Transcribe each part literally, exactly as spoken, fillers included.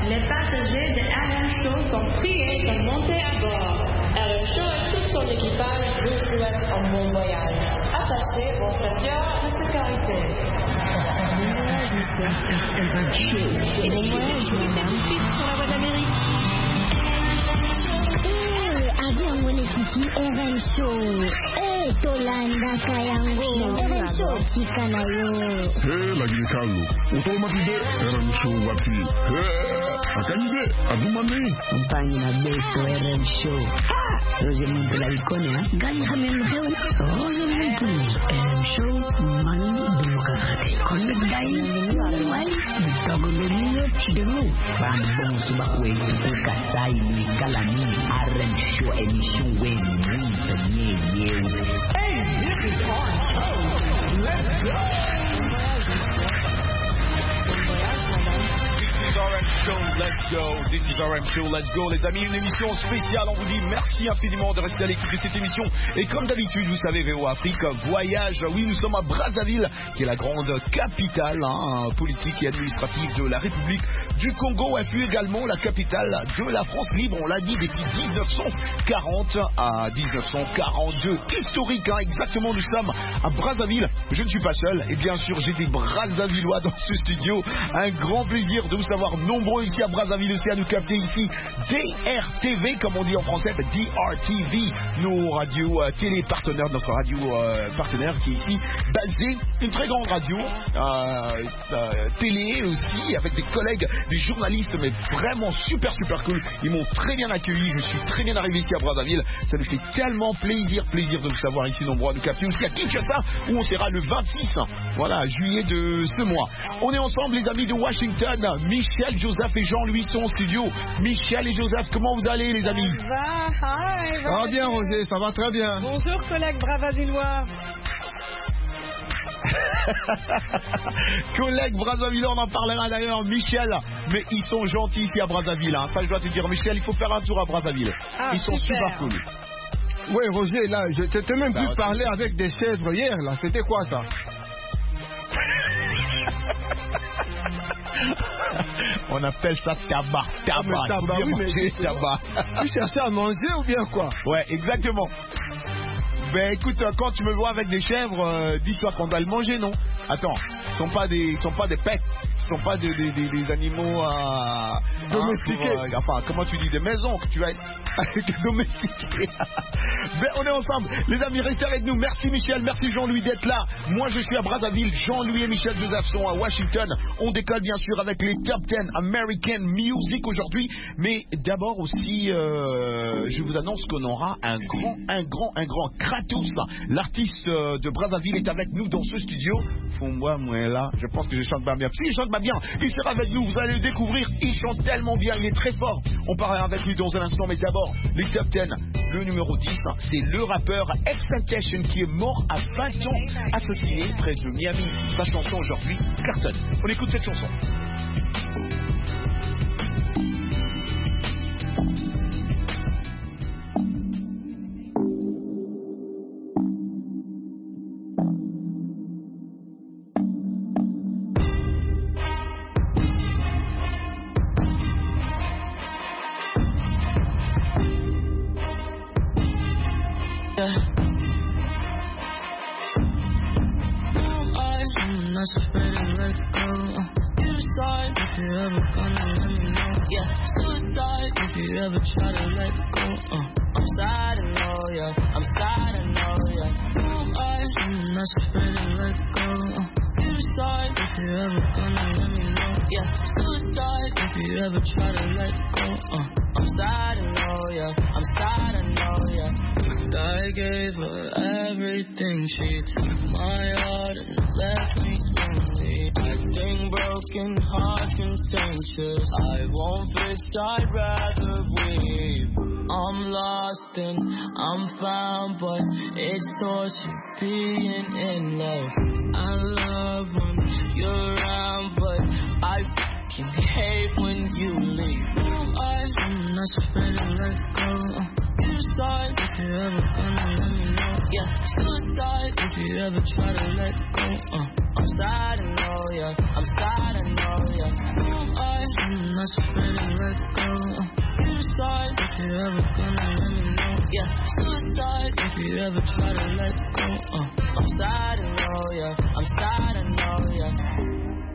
les passagers de R M Show sont priés de monter à bord. R M Show et tout son équipage vous souhaitent un bon voyage. Attachez vos ceintures de sécurité. R M Show. Et bon voyage, madame. Vite sur la voie d'Amérique. Eh, avec mon équipe R M Show. Eh, Tolanda Kayango. R M Show, Tikanayo. Eh, lagi ni Carlo. Automatide R M Show wati. Eh, akanyide, adumane. Compagnie na beso R M Show. Roger Montela Icone, hein? Gagne Hamel Mouhel. Roger Montela. R M Show, Manu Demokrate. Connect Gagne. Wai. Togo Domino. Demu. Bambong Subakwe. Kasai. Galani. R M Show. Émission Win. Win. Nye. Nye. Hey, this is our show. Let's go. R M Show, let's go. This is R M Show, let's go. Les amis, une émission spéciale. On vous dit merci infiniment de rester à l'écoute de cette émission. Et comme d'habitude, vous savez, V O Afrique voyage. Oui, nous sommes à Brazzaville, qui est la grande capitale hein, politique et administrative de la République du Congo. Elle fut également la capitale de la France libre. On l'a dit depuis dix-neuf cent quarante à dix-neuf cent quarante-deux. Historique, hein, exactement. Nous sommes à Brazzaville. Je ne suis pas seul. Et bien sûr, j'ai des Brazzavillois dans ce studio. Un grand plaisir de vous savoir nombreux ici à Brazzaville aussi à nous capter ici. D R T V comme on dit en français, D R T V, nos radios euh, télé partenaires, notre radio euh, partenaire qui est ici basée, une très grande radio euh, euh, télé aussi avec des collègues, des journalistes mais vraiment super super cool. Ils m'ont très bien accueilli, je suis très bien arrivé ici à Brazzaville. Ça nous fait tellement plaisir, plaisir de vous savoir ici nombreux à nous capter aussi à Kinshasa où on sera le vingt-six voilà, juillet de ce mois. On est ensemble les amis de Washington. Michel, Joseph et Jean-Louis sont au studio. Michel et Joseph, comment vous allez les amis? Va, hi, ça va bien Roger, ça va très bien. Bonjour collègues Brazzavillois. Collègues Brazzaville, on en parlera d'ailleurs. Michel, mais ils sont gentils ici à Brazzaville. Hein. Ça, je dois te dire, Michel, il faut faire un tour à Brazzaville. Ah, ils sont super, super cool. Oui, Roger, là, je t'ai même bah, pu ouais, parler avec des chèvres hier, là. C'était quoi ça? On appelle ça tabac. Tabac. Ah, tabac, oui, mais tabac. Tu cherchais à manger ou bien quoi? Ouais, exactement. Ben écoute, quand tu me vois avec des chèvres, euh, dis-toi qu'on doit le manger, non? Attends, ce sont pas des, sont pas des pets, ce sont pas des, des, des, des animaux à euh, domestiqués. Hein, euh, enfin, comment tu dis, des maisons que tu vas domestiquer. Ben on est ensemble, les amis, restez avec nous. Merci Michel, merci Jean-Louis d'être là. Moi je suis à Brazzaville, Jean-Louis et Michel Joseph sont à Washington. On décolle bien sûr avec les Top dix American Music aujourd'hui, mais d'abord aussi, euh, je vous annonce qu'on aura un grand, un grand, un grand Kratos, l'artiste de Brazzaville est avec nous dans ce studio. Fous-moi, moi là, je pense que je chante pas bien. Si, il chante pas bien, il sera avec nous, vous allez le découvrir. Il chante tellement bien, il est très fort. On parlera avec lui dans un instant, mais d'abord, les Top dix. Le numéro dix, c'est le rappeur XXXTentacion qui est mort à vingt ans, assassiné près de Miami. Sa chanson aujourd'hui cartonne. On écoute cette chanson. Try to let go, uh, I'm sad and low, yeah, I'm sad and low, yeah. I'm not afraid to let go, uh, you decide if you're ever gonna let me know, yeah. Suicide if you ever try to let go, uh, I'm sad and low, yeah, I'm sad and low, yeah. I gave her everything, she took my heart and left me lonely. I think broken hearts contentious, I won't fix, I'd rather weep. I'm lost and I'm found, but it's torture being in love. I love when you're around, but I fucking hate when you leave. I'm not afraid to let go. You decide if you're ever gonna let me know. yeah. Suicide if you ever try to let go. Uh, I'm sad, I know, yeah. I'm sad, I know, yeah. Who am I? I'm not afraid to let go. Uh, you decide if you're ever gonna let me know, yeah. Suicide if you ever try to let go. Uh, I'm sad, I know, yeah. I'm sad, I know, yeah.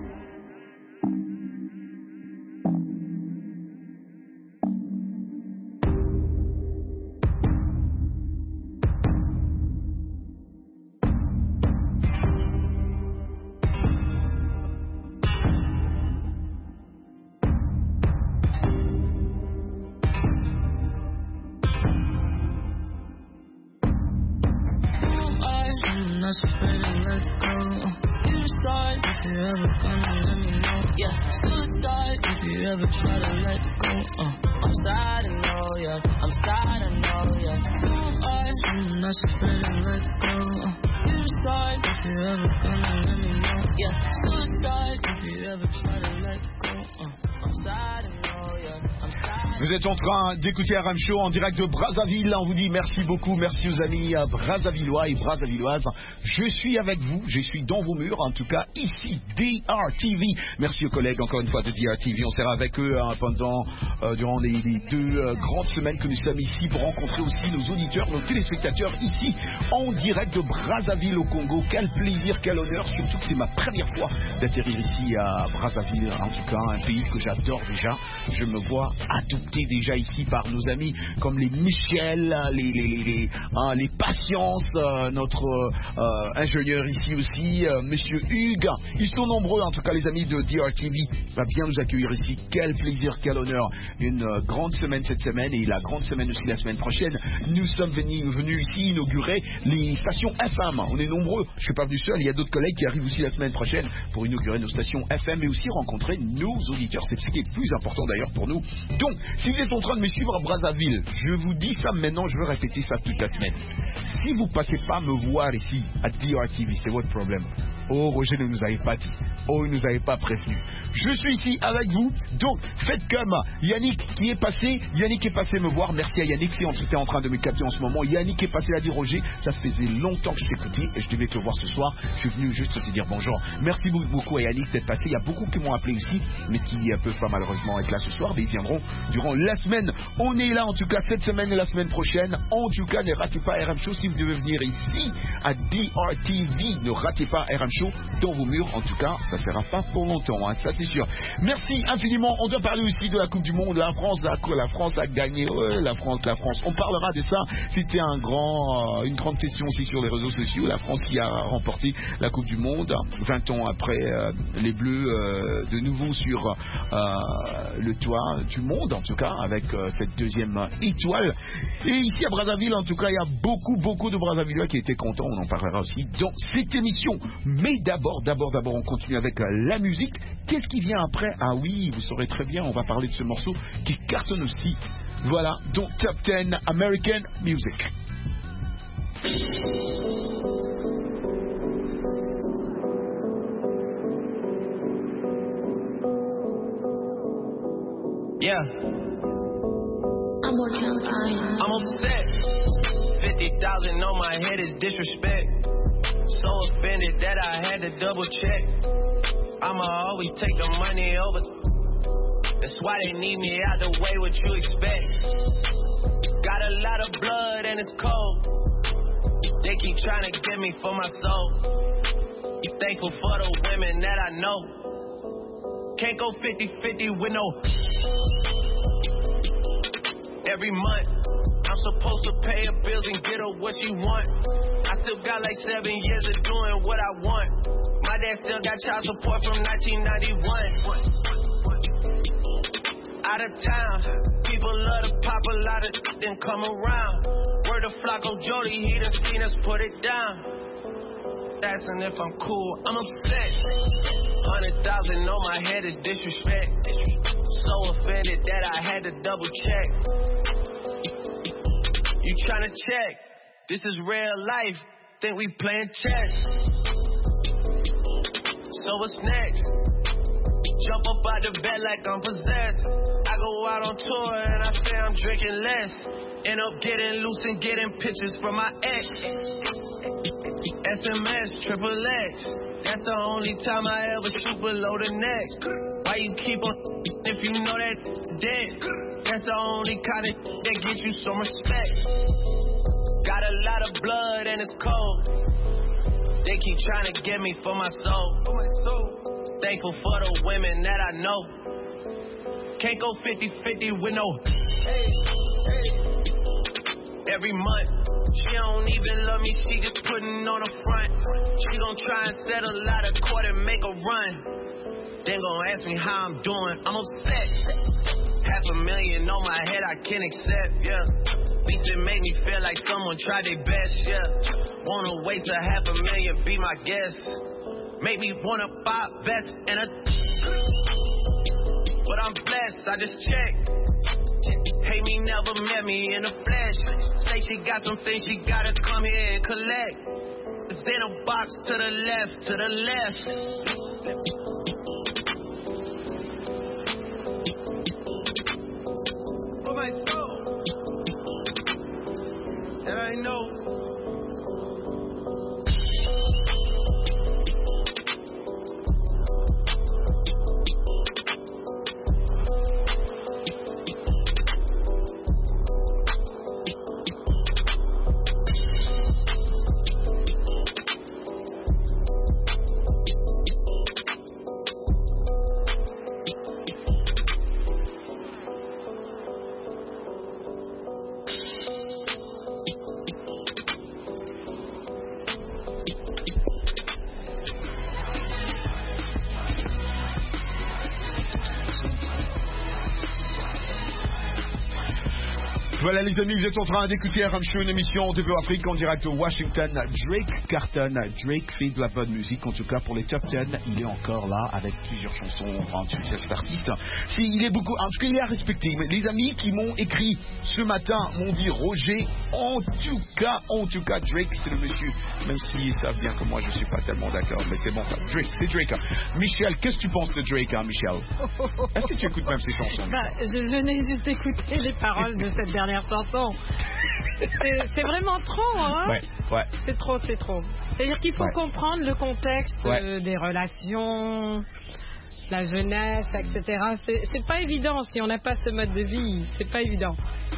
I'm not afraid to let go. You decide if you're ever gonna let me know, yeah. Suicide if you ever try to let go. Uh, I'm sad, I know, yeah. I'm sad, I know, yeah. Who am I? I'm not afraid to let go. Uh, you decide if you're ever gonna let me know, yeah. Suicide if you ever try to let go. Uh, I'm sad, I know, yeah. I'm sad. Vous êtes en train d'écouter R M Show en direct de Brazzaville. On vous dit merci beaucoup, merci aux amis brazzavillois et brazzavilloises. Je suis avec vous, je suis dans vos murs, en tout cas ici, D R T V. Merci aux collègues encore une fois de D R T V. On sera avec eux hein, pendant, euh, durant les, les deux euh, grandes semaines que nous sommes ici pour rencontrer aussi nos auditeurs, nos téléspectateurs ici en direct de Brazzaville au Congo. Quel plaisir, quel honneur, surtout que c'est ma première fois d'atterrir ici à Brazzaville. En tout cas, un pays que j'adore déjà. Je me vois adopté déjà ici par nos amis comme les Michel, les, les, les, les, hein, les Patience, euh, notre euh, ingénieur ici aussi, euh, Monsieur Hugues. Ils sont nombreux, en tout cas les amis de D R T V va bien nous accueillir ici. Quel plaisir, quel honneur. Une euh, grande semaine cette semaine et la grande semaine aussi la semaine prochaine. Nous sommes venus, venus ici inaugurer les stations F M. On est nombreux, je ne suis pas venu seul, il y a d'autres collègues qui arrivent aussi la semaine prochaine pour inaugurer nos stations F M et aussi rencontrer nos auditeurs. C'est ce qui est le plus important d'ailleurs pour nous. Donc, si vous êtes en train de me suivre à Brazzaville, je vous dis ça maintenant, je veux répéter ça toute la semaine. Si vous ne passez pas me voir ici à D R T V, c'est votre problème. Oh, Roger ne nous avait pas dit. Oh, il ne nous avait pas prévenu. Je suis ici avec vous, donc faites comme Yannick qui est passé. Yannick est passé me voir. Merci à Yannick si on était en train de me capter en ce moment. Yannick est passé à dire Roger, ça faisait longtemps que je t'écoutais et je devais te voir ce soir. Je suis venu juste te dire bonjour. Merci beaucoup à Yannick d'être passé. Il y a beaucoup qui m'ont appelé ici, mais qui ne peuvent pas malheureusement être là ce soir, mais ils viendront durant la semaine. On est là en tout cas cette semaine et la semaine prochaine. En tout cas, ne ratez pas R M Show si vous devez venir ici à D R T V. Ne ratez pas R M Show dans vos murs. En tout cas, ça ne sera pas pour longtemps, hein, ça c'est sûr. Merci infiniment. On doit parler aussi de la Coupe du Monde. La France, la, la France a gagné. Ouais, la France, la France. On parlera de ça. C'était un grand, euh, une grande question aussi sur les réseaux sociaux. La France qui a remporté la Coupe du Monde vingt ans après euh, les Bleus euh, de nouveau sur euh, le toit du monde, en tout cas avec euh, cette deuxième étoile. Et ici à Brazzaville, en tout cas, il y a beaucoup, beaucoup de Brazzavillois qui étaient contents. On en parlera aussi dans cette émission. Mais d'abord, d'abord, d'abord, on continue avec euh, la musique. Qu'est-ce qui vient après? Ah oui, vous saurez très bien, on va parler de ce morceau qui cartonne aussi. Voilà, donc Top dix American Music. Yeah. I'm working on time. I'm upset. fifty thousand on my head is disrespect. So offended that I had to double check. I'ma always take the money over. That's why they need me out the way, what you expect. Got a lot of blood and it's cold. They keep trying to get me for my soul. Thankful for the women that I know. Can't go fifty-fifty with no. Every month, I'm supposed to pay her bills and get her what she want. I still got like seven years of doing what I want. My dad still got child support from nineteen ninety-one. Out of town, people love to pop a lot of then come around. Word of Flacco Jody, he done seen us put it down. Asking if I'm cool, I'm upset. Hundred thousand on my head is disrespect. So offended that I had to double check. You tryna check? This is real life. Think we playing chess. So what's next? Jump up out the bed like I'm possessed. I go out on tour and I say I'm drinking less. End up getting loose and getting pictures from my ex. S M S, triple X. That's the only time I ever shoot below the neck. Why you keep on if you know that dead? That's the only kind of that gets you some respect. Got a lot of blood and it's cold. They keep trying to get me for my soul. Thankful for the women that I know. Can't go fifty fifty with no. Every month, she don't even love me, she just putting on the front. She gon' try and settle out of court and make a run. Then gon' ask me how I'm doing, I'm upset. Half a million on my head, I can't accept, yeah. At least it make me feel like someone tried their best, yeah. Wanna wait till half a million be my guest. Make me wanna buy a vest and a. But I'm blessed, I just checked. Hate me, never met me in the flesh. Say she got some things she gotta come here and collect. It's in a box to the left, to the left. For my soul. And I know. Voilà les amis, vous êtes en train d'écouter R M Show, une émission de Afrique en direct de Washington. Drake cartonne, Drake fait de la bonne musique, en tout cas pour les top dix, il est encore là avec plusieurs chansons, vingt-huit cet artiste. Si, il est beaucoup, en tout cas il est à respecter. Mais les amis qui m'ont écrit ce matin m'ont dit Roger, en tout cas, en tout cas Drake c'est le monsieur, même s'ils savent bien que moi je suis pas tellement d'accord, mais c'est bon, Drake, c'est Drake. Michel, qu'est-ce que tu penses de Drake, hein, Michel? Est-ce que tu écoutes même ses chansons? Bah, je venais juste d'écouter les paroles de cette dernière chanson. C'est, c'est vraiment trop, hein? Ouais, ouais. C'est trop, c'est trop. C'est-à-dire qu'il faut ouais. comprendre le contexte ouais. euh, des relations, la jeunesse, et cetera. C'est, c'est pas évident si on n'a pas ce mode de vie. C'est pas évident.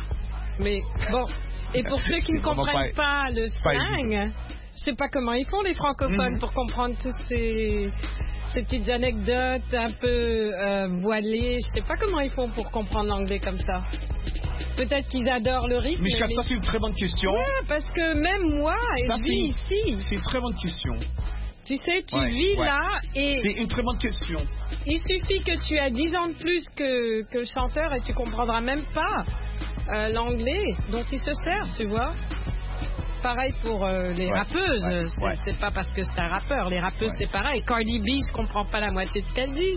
Mais bon, et pour ceux qui ne comprennent pas, pas le slang, je sais pas comment ils font les francophones mmh. pour comprendre tous ces, ces petites anecdotes un peu euh, voilées. Je sais pas comment ils font pour comprendre l'anglais comme ça. Peut-être qu'ils adorent le rythme. Michel, mais... ça c'est une très bonne question. Ouais, parce que même moi, ça, je vis ici. C'est une très bonne question. Tu sais, tu ouais, vis ouais. là et... C'est une très bonne question. Il suffit que tu aies dix ans de plus que, que chanteur et tu comprendras même pas euh, l'anglais dont il se sert, tu vois. Pareil pour euh, les ouais, rappeuses. Ouais, c'est, ouais. c'est pas parce que c'est un rappeur. Les rappeuses, ouais. c'est pareil. Cardi B, je comprends pas la moitié de ce qu'elle dit.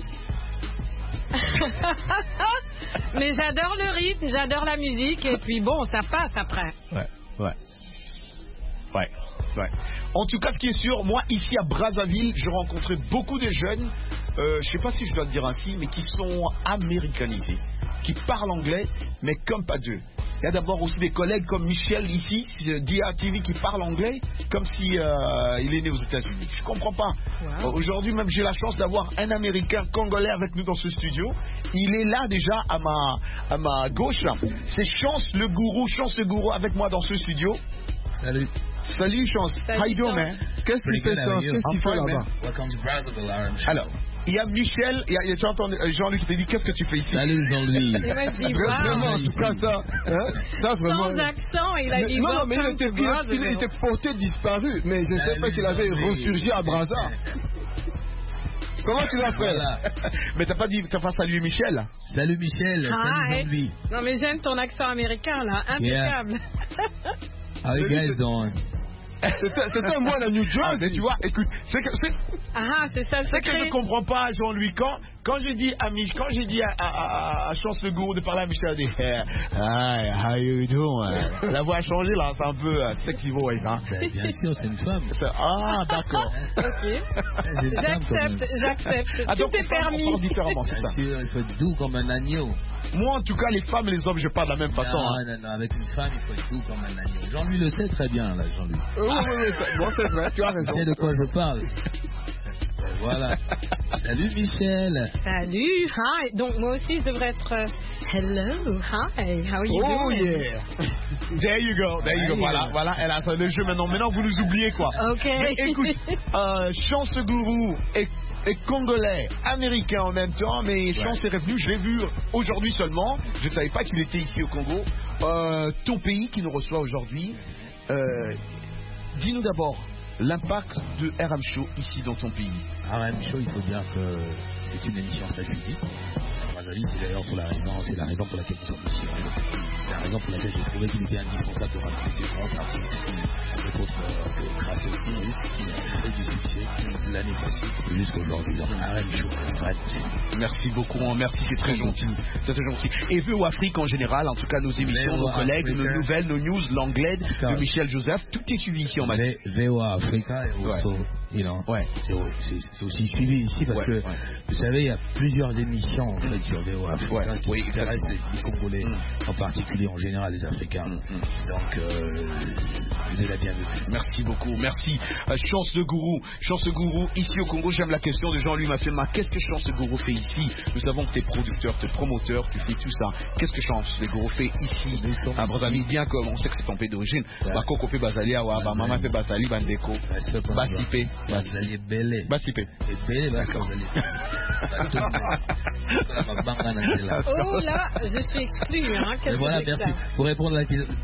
Mais j'adore le rythme, j'adore la musique et puis bon, ça passe après. Ouais, ouais. Ouais, ouais. En tout cas, ce qui est sûr, moi, ici à Brazzaville, j'ai rencontré beaucoup de jeunes, euh, je sais pas si je dois le dire ainsi, mais qui sont américanisés, qui parlent anglais, mais comme pas deux. Il y a d'abord aussi des collègues comme Michel ici, D A T V, qui parle anglais comme si euh, il est né aux États-Unis. Je comprends pas. Wow. Aujourd'hui même j'ai la chance d'avoir un Américain congolais avec nous dans ce studio. Il est là déjà à ma à ma gauche. C'est Chance le gourou, Chance le gourou avec moi dans ce studio. Salut. Salut Chance. Salut, How you doing, man? Qu'est-ce que tu fais, Chance? Qu'est-ce que tu fais là-bas? Welcome to Brazzaville, R M Show. Alors, il y a Michel, il y a, tu as entendu Jean-Luc qui t'a dit qu'est-ce que tu fais ici? Salut Jean-Luc. Vraiment, c'est pas ça. Hein? Ça vraiment. Sans accent, il a dit non, non, mais il était, il, il était porté disparu, mais je ne sais pas qu'il avait ressurgi à Brazza. Comment tu l'as fait là? Mais t'as pas dit, t'as pas salué Michel? Salut Michel, ah, salut Jean-Luc. Non mais j'aime ton accent américain là, impeccable. Yeah. How you guys doing? C'était moi la New Jersey, ah, tu vois, écoute, c'est que c'est. Ah, c'est ça le secret. C'est que je comprends pas, Jean-Louis, quand, quand j'ai dit à Mich, quand j'ai dit à, à, à, à Chance le Gourou de parler à Michel, elle dit Hi, how you doing? La voix a changé là, c'est un peu uh, sexy voice, hein. Ben, bien sûr, c'est une femme. Ah, d'accord. Ok. J'accepte, j'accepte. Ah, donc, tout est permis. On parle différemment, c'est ça. Il faut être doux comme un agneau. Moi, en tout cas, les femmes et les hommes, je parle de la même façon. Non, hein. non, non, avec une femme, il faut être doux comme un agneau. Jean-Louis le sait très bien, là, Jean-Louis. Euh, oui, oui, oui, bon, c'est vrai, tu as raison. Tu sais de quoi je parle. Voilà. Salut Michel. Salut, hi. Donc moi aussi je devrais être uh, hello, hi, how are you oh, doing? Yeah. There you go, there you go. Voilà, voilà, elle a fait le jeu maintenant. Maintenant vous nous oubliez quoi. Ok. Mais écoute, euh, Chance Gourou est, est congolais, américain en même temps, mais Chance ouais. est revenu, je l'ai vu aujourd'hui seulement. Je ne savais pas qu'il était ici au Congo. Euh, ton pays qui nous reçoit aujourd'hui. Euh, dis-nous d'abord l'impact de R M Show ici dans ton pays. R M Show, il faut dire que c'est une émission très suivie. C'est d'ailleurs pour la raison, c'est la raison pour laquelle nous sommes ici. C'est la raison pour laquelle j'ai trouvé qu'il était indispensable de ramener ces grands artistes avec autres que Kratos qui a fait du succès l'année passée jusqu'à aujourd'hui. Donc R M Show, merci beaucoup, merci, c'est très gentil, c'est très gentil. Et V O Afrique en général, en tout cas nos émissions, nos collègues, nos nouvelles, nos news, l'anglais de Michel Joseph, tout est suivi ici en Mali. V O Africa et aussi, you know, ouais, c'est aussi suivi ici parce que vous savez, il y a plusieurs émissions en fait sur V O Afrique ouais, qui oui, intéressent les, les Congolais, mm. en particulier en général les Africains. Mm. Donc, euh, vous êtes la bienvenue. Merci beaucoup, merci. Euh, Chance le Gourou, Chance le Gourou, ici au Congo, j'aime la question de Jean-Louis Mafilma. Qu'est-ce que Chance le Gourou fait ici? Nous savons que tu es producteur, tu es promoteur, tu fais tout ça. Qu'est-ce que Chance le Gourou fait ici à Brazzaville? Bien comme on sait que c'est ton pays d'origine. Bakoko fait Bazalia, Maman fait Bazali, Bandeko, Basipé. Bazali Belé. Basipé. Belé, Bazali. Oh là, je suis exclu. Hein. Qu'est-ce voilà, que merci. ça? Pour répondre à la question.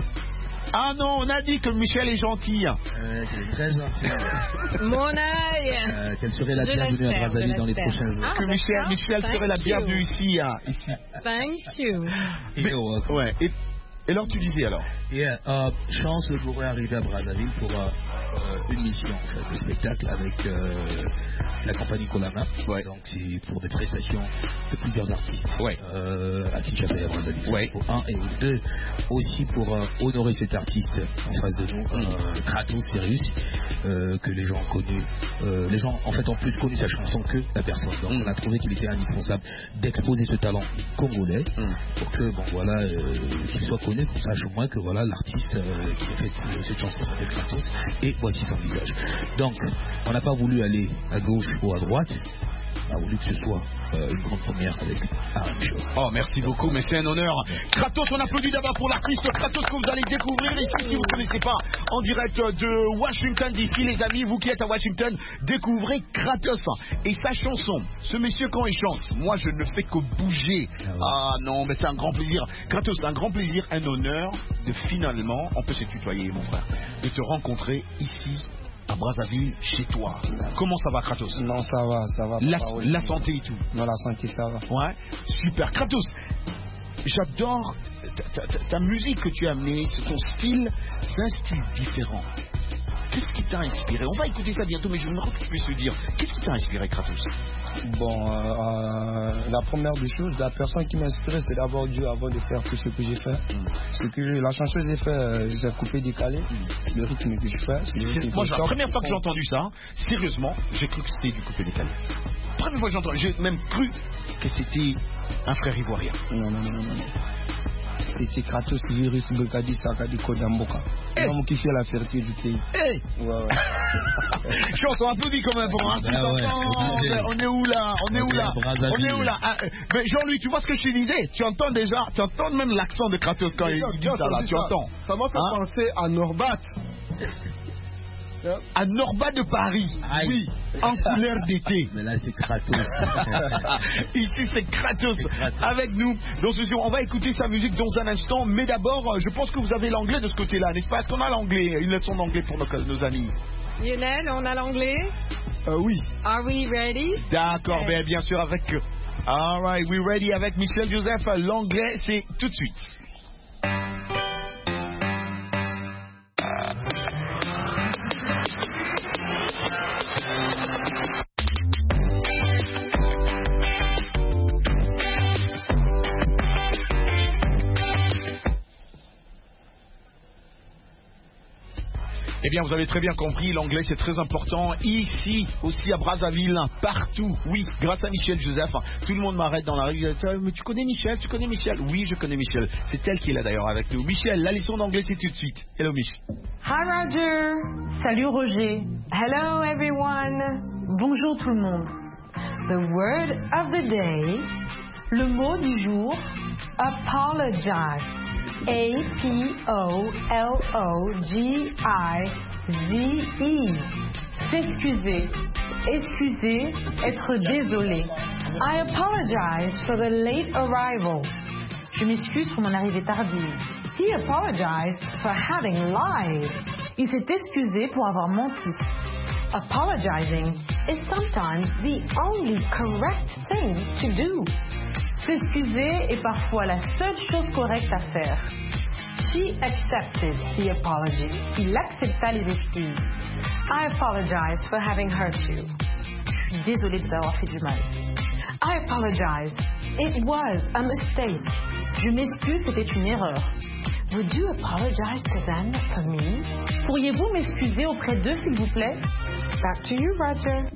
Ah non, on a dit que Michel est gentil. Euh, qu'elle est très gentille. Mon œil. Euh, qu'elle serait la bienvenue à Brazzaville dans les prochains jours. Ah, que Michel, Michel serait la bienvenue ici, hein, ici. Thank you. Mais, ouais. Et, et alors tu disais alors? Yeah, uh, Chance le Gourou est arrivé à Brazzaville pour uh, uh, une mission en fait, de spectacle avec uh, la compagnie Colama. Ouais. Donc c'est pour des prestations de plusieurs artistes ouais. uh, à Kinshasa et à Brazzaville. Ouais. Pour un et deux aussi pour uh, honorer cet artiste en face de nous, mm. uh, Kratos Sirius, uh, que les gens ont connu. Uh, les gens en fait ont plus connu sa chanson que la personne. Donc mm. on a trouvé qu'il était indispensable d'exposer ce talent congolais mm. pour que bon voilà euh, qu'il soit connu, qu'on sache au moins que voilà l'artiste euh, qui a fait euh, cette chanson s'appelle Kratos et voici son visage. Donc on n'a pas voulu aller à gauche ou à droite, on a voulu que ce soit euh, une grande première avec R M Show. Oh merci beaucoup, mais c'est un honneur. Kratos, on applaudit d'abord pour l'artiste Kratos que vous allez découvrir ici si vous ne connaissez pas en direct de Washington D C, les amis, vous qui êtes à Washington, découvrez Kratos et sa chanson. Ce monsieur quand il chante, moi je ne fais que bouger. Ah, ouais. Ah non, mais c'est un grand plaisir. Kratos, c'est un grand plaisir, un honneur de finalement, on peut se tutoyer mon frère, de te rencontrer ici à Brazzaville, chez toi. Comment ça va, Kratos? Non, ça va, ça va. La, pas, la santé et tout. Non, la santé, ça va. Ouais, super. Kratos, j'adore ta, ta, ta musique que tu as amenée, c'est ton style, c'est un style différent. Qu'est-ce qui t'a inspiré? On va écouter ça bientôt, mais je voudrais que tu puisses me dire, qu'est-ce qui t'a inspiré, Kratos? Bon, euh, euh, la première des choses, la personne qui m'a inspiré, c'est d'abord Dieu avant de faire tout ce que j'ai fait. Mm. Ce que la chanson que j'ai fait, euh, j'ai coupé, décalé. Mm. Le rythme que je fais, c'est le moi, la première fois que j'ai entendu ça, sérieusement, j'ai cru que c'était du coupé décalé. Première fois que j'ai entendu, j'ai même cru que c'était un frère ivoirien. Non, non, non, non, non. C'était Kratos Virus Bokadi Sakadi Kodamboka. C'est l'homme qui fait la fierté du pays. Hey. Ouais, ouais. Chante, on applaudit quand même pour un petit enfant. On est où là? On est où là? On est où là? Ah, mais Jean-Louis, tu vois ce que je te disais? Tu entends déjà, tu entends même l'accent de Kratos quand il dit ça là, tu entends? Ça m'a fait hein? penser à Norbat. À Norbat de Paris, aïe. Oui, en couleur d'été. Mais là c'est Kratos. Ici c'est Kratos, Kratos avec nous. Dans ce jour, on va écouter sa musique dans un instant. Mais d'abord, je pense que vous avez l'anglais de ce côté-là, n'est-ce pas? Est-ce qu'on a l'anglais? Une leçon d'anglais pour nos, nos amis. Lionel, on a l'anglais? euh, Oui. Are we ready? D'accord, okay. Bien, bien sûr avec... All right, we ready avec Michel Joseph. L'anglais, c'est tout de suite. Eh bien, vous avez très bien compris, l'anglais c'est très important. Ici, aussi à Brazzaville, partout. Oui, grâce à Michel Joseph. Tout le monde m'arrête dans la rue. Mais tu connais Michel? Tu connais Michel? Oui, je connais Michel. C'est elle qui est là d'ailleurs avec nous. Michel, la leçon d'anglais c'est tout de suite. Hello Mich. Hi Roger. Salut Roger. Hello everyone. Bonjour tout le monde. The word of the day. Le mot du jour. Apologize. A P O L O G I Z E. S'excuser. Excuser, être désolé. I apologize for the late arrival. Je m'excuse pour mon arrivée tardive. He apologized for having lied. Il s'est excusé pour avoir menti. Apologizing is sometimes the only correct thing to do. S'excuser est parfois la seule chose correcte à faire. She accepted the apology. Il accepta les excuses. I apologize for having hurt you. Je suis désolée de t'avoir fait du mal. I apologize. It was a mistake. Je m'excuse, c'était une erreur. Would you apologize to them for me? Pourriez-vous m'excuser auprès d'eux, s'il vous plaît? Back to you, Roger.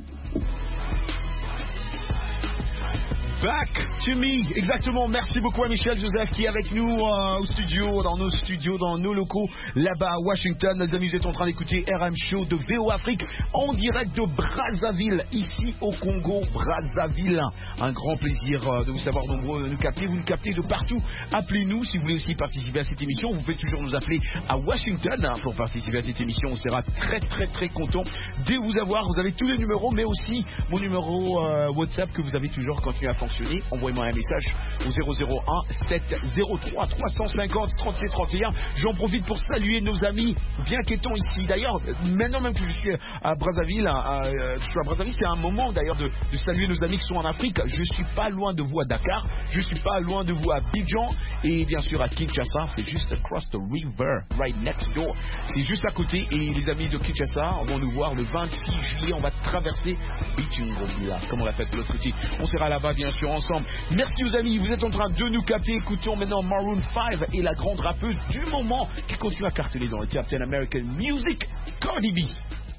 Back to me, exactement. Merci beaucoup à Michel Joseph qui est avec nous euh, au studio, dans nos studios, dans nos locaux, là-bas à Washington. Les amis, vous êtes en train d'écouter R M Show de V O Afrique en direct de Brazzaville, ici au Congo, Brazzaville. Un grand plaisir euh, de vous savoir nombreux nous capter. Vous nous captez de partout. Appelez-nous si vous voulez aussi participer à cette émission. Vous pouvez toujours nous appeler à Washington hein, pour participer à cette émission. On sera très très très content de vous avoir. Vous avez tous les numéros, mais aussi mon numéro euh, WhatsApp que vous avez toujours continué à fonctionner. Envoyez-moi un message au zéro zéro un sept zéro trois trois cent cinquante trente-sept trente et un. J'en profite pour saluer nos amis bien qu'étant ici. D'ailleurs, maintenant même que je suis à Brazzaville, à, à, je suis à Brazzaville, c'est un moment d'ailleurs de, de saluer nos amis qui sont en Afrique. Je suis pas loin de vous à Dakar, je suis pas loin de vous à Abidjan et bien sûr à Kinshasa. C'est juste across the river, right next door. C'est juste à côté et les amis de Kinshasa vont nous voir le vingt-six juillet. On va traverser Bichungobila, comme on l'appelle de l'autre côté. On sera là-bas bien sûr ensemble. Merci aux amis, vous êtes en train de nous capter. Écoutons maintenant Maroon five et la grande rappeuse du moment qui continue à cartonner dans le Captain American Music, Cardi B.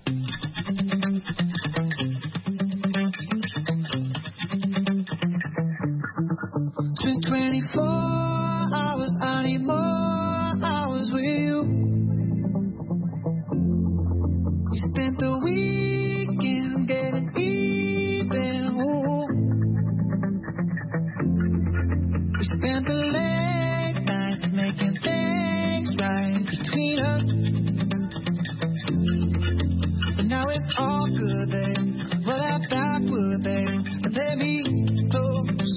twenty-four hours, I need more hours with you. You spent the weekend getting even. Ooh. We spent the late nights making things right between us. But now it's all good, babe. What I thought would, babe. Let me close.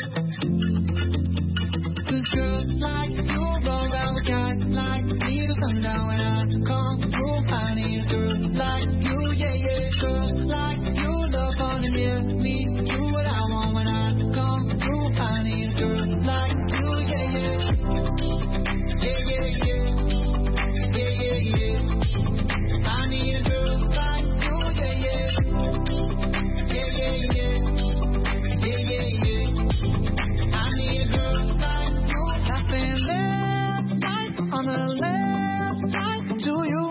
Cause girls like you roll around with guys like me to sundown. When I come through, I need a girl like you, yeah, yeah. Girls like you love fun and yeah, me do what I want. When I come through, I need a girl like you, yeah, yeah. Yeah, yeah, yeah. Yeah, yeah, yeah. I need a girl like you, yeah, yeah. Yeah, yeah, yeah. Yeah, yeah, yeah. I need a girl like you. I spent last night on the last night to you.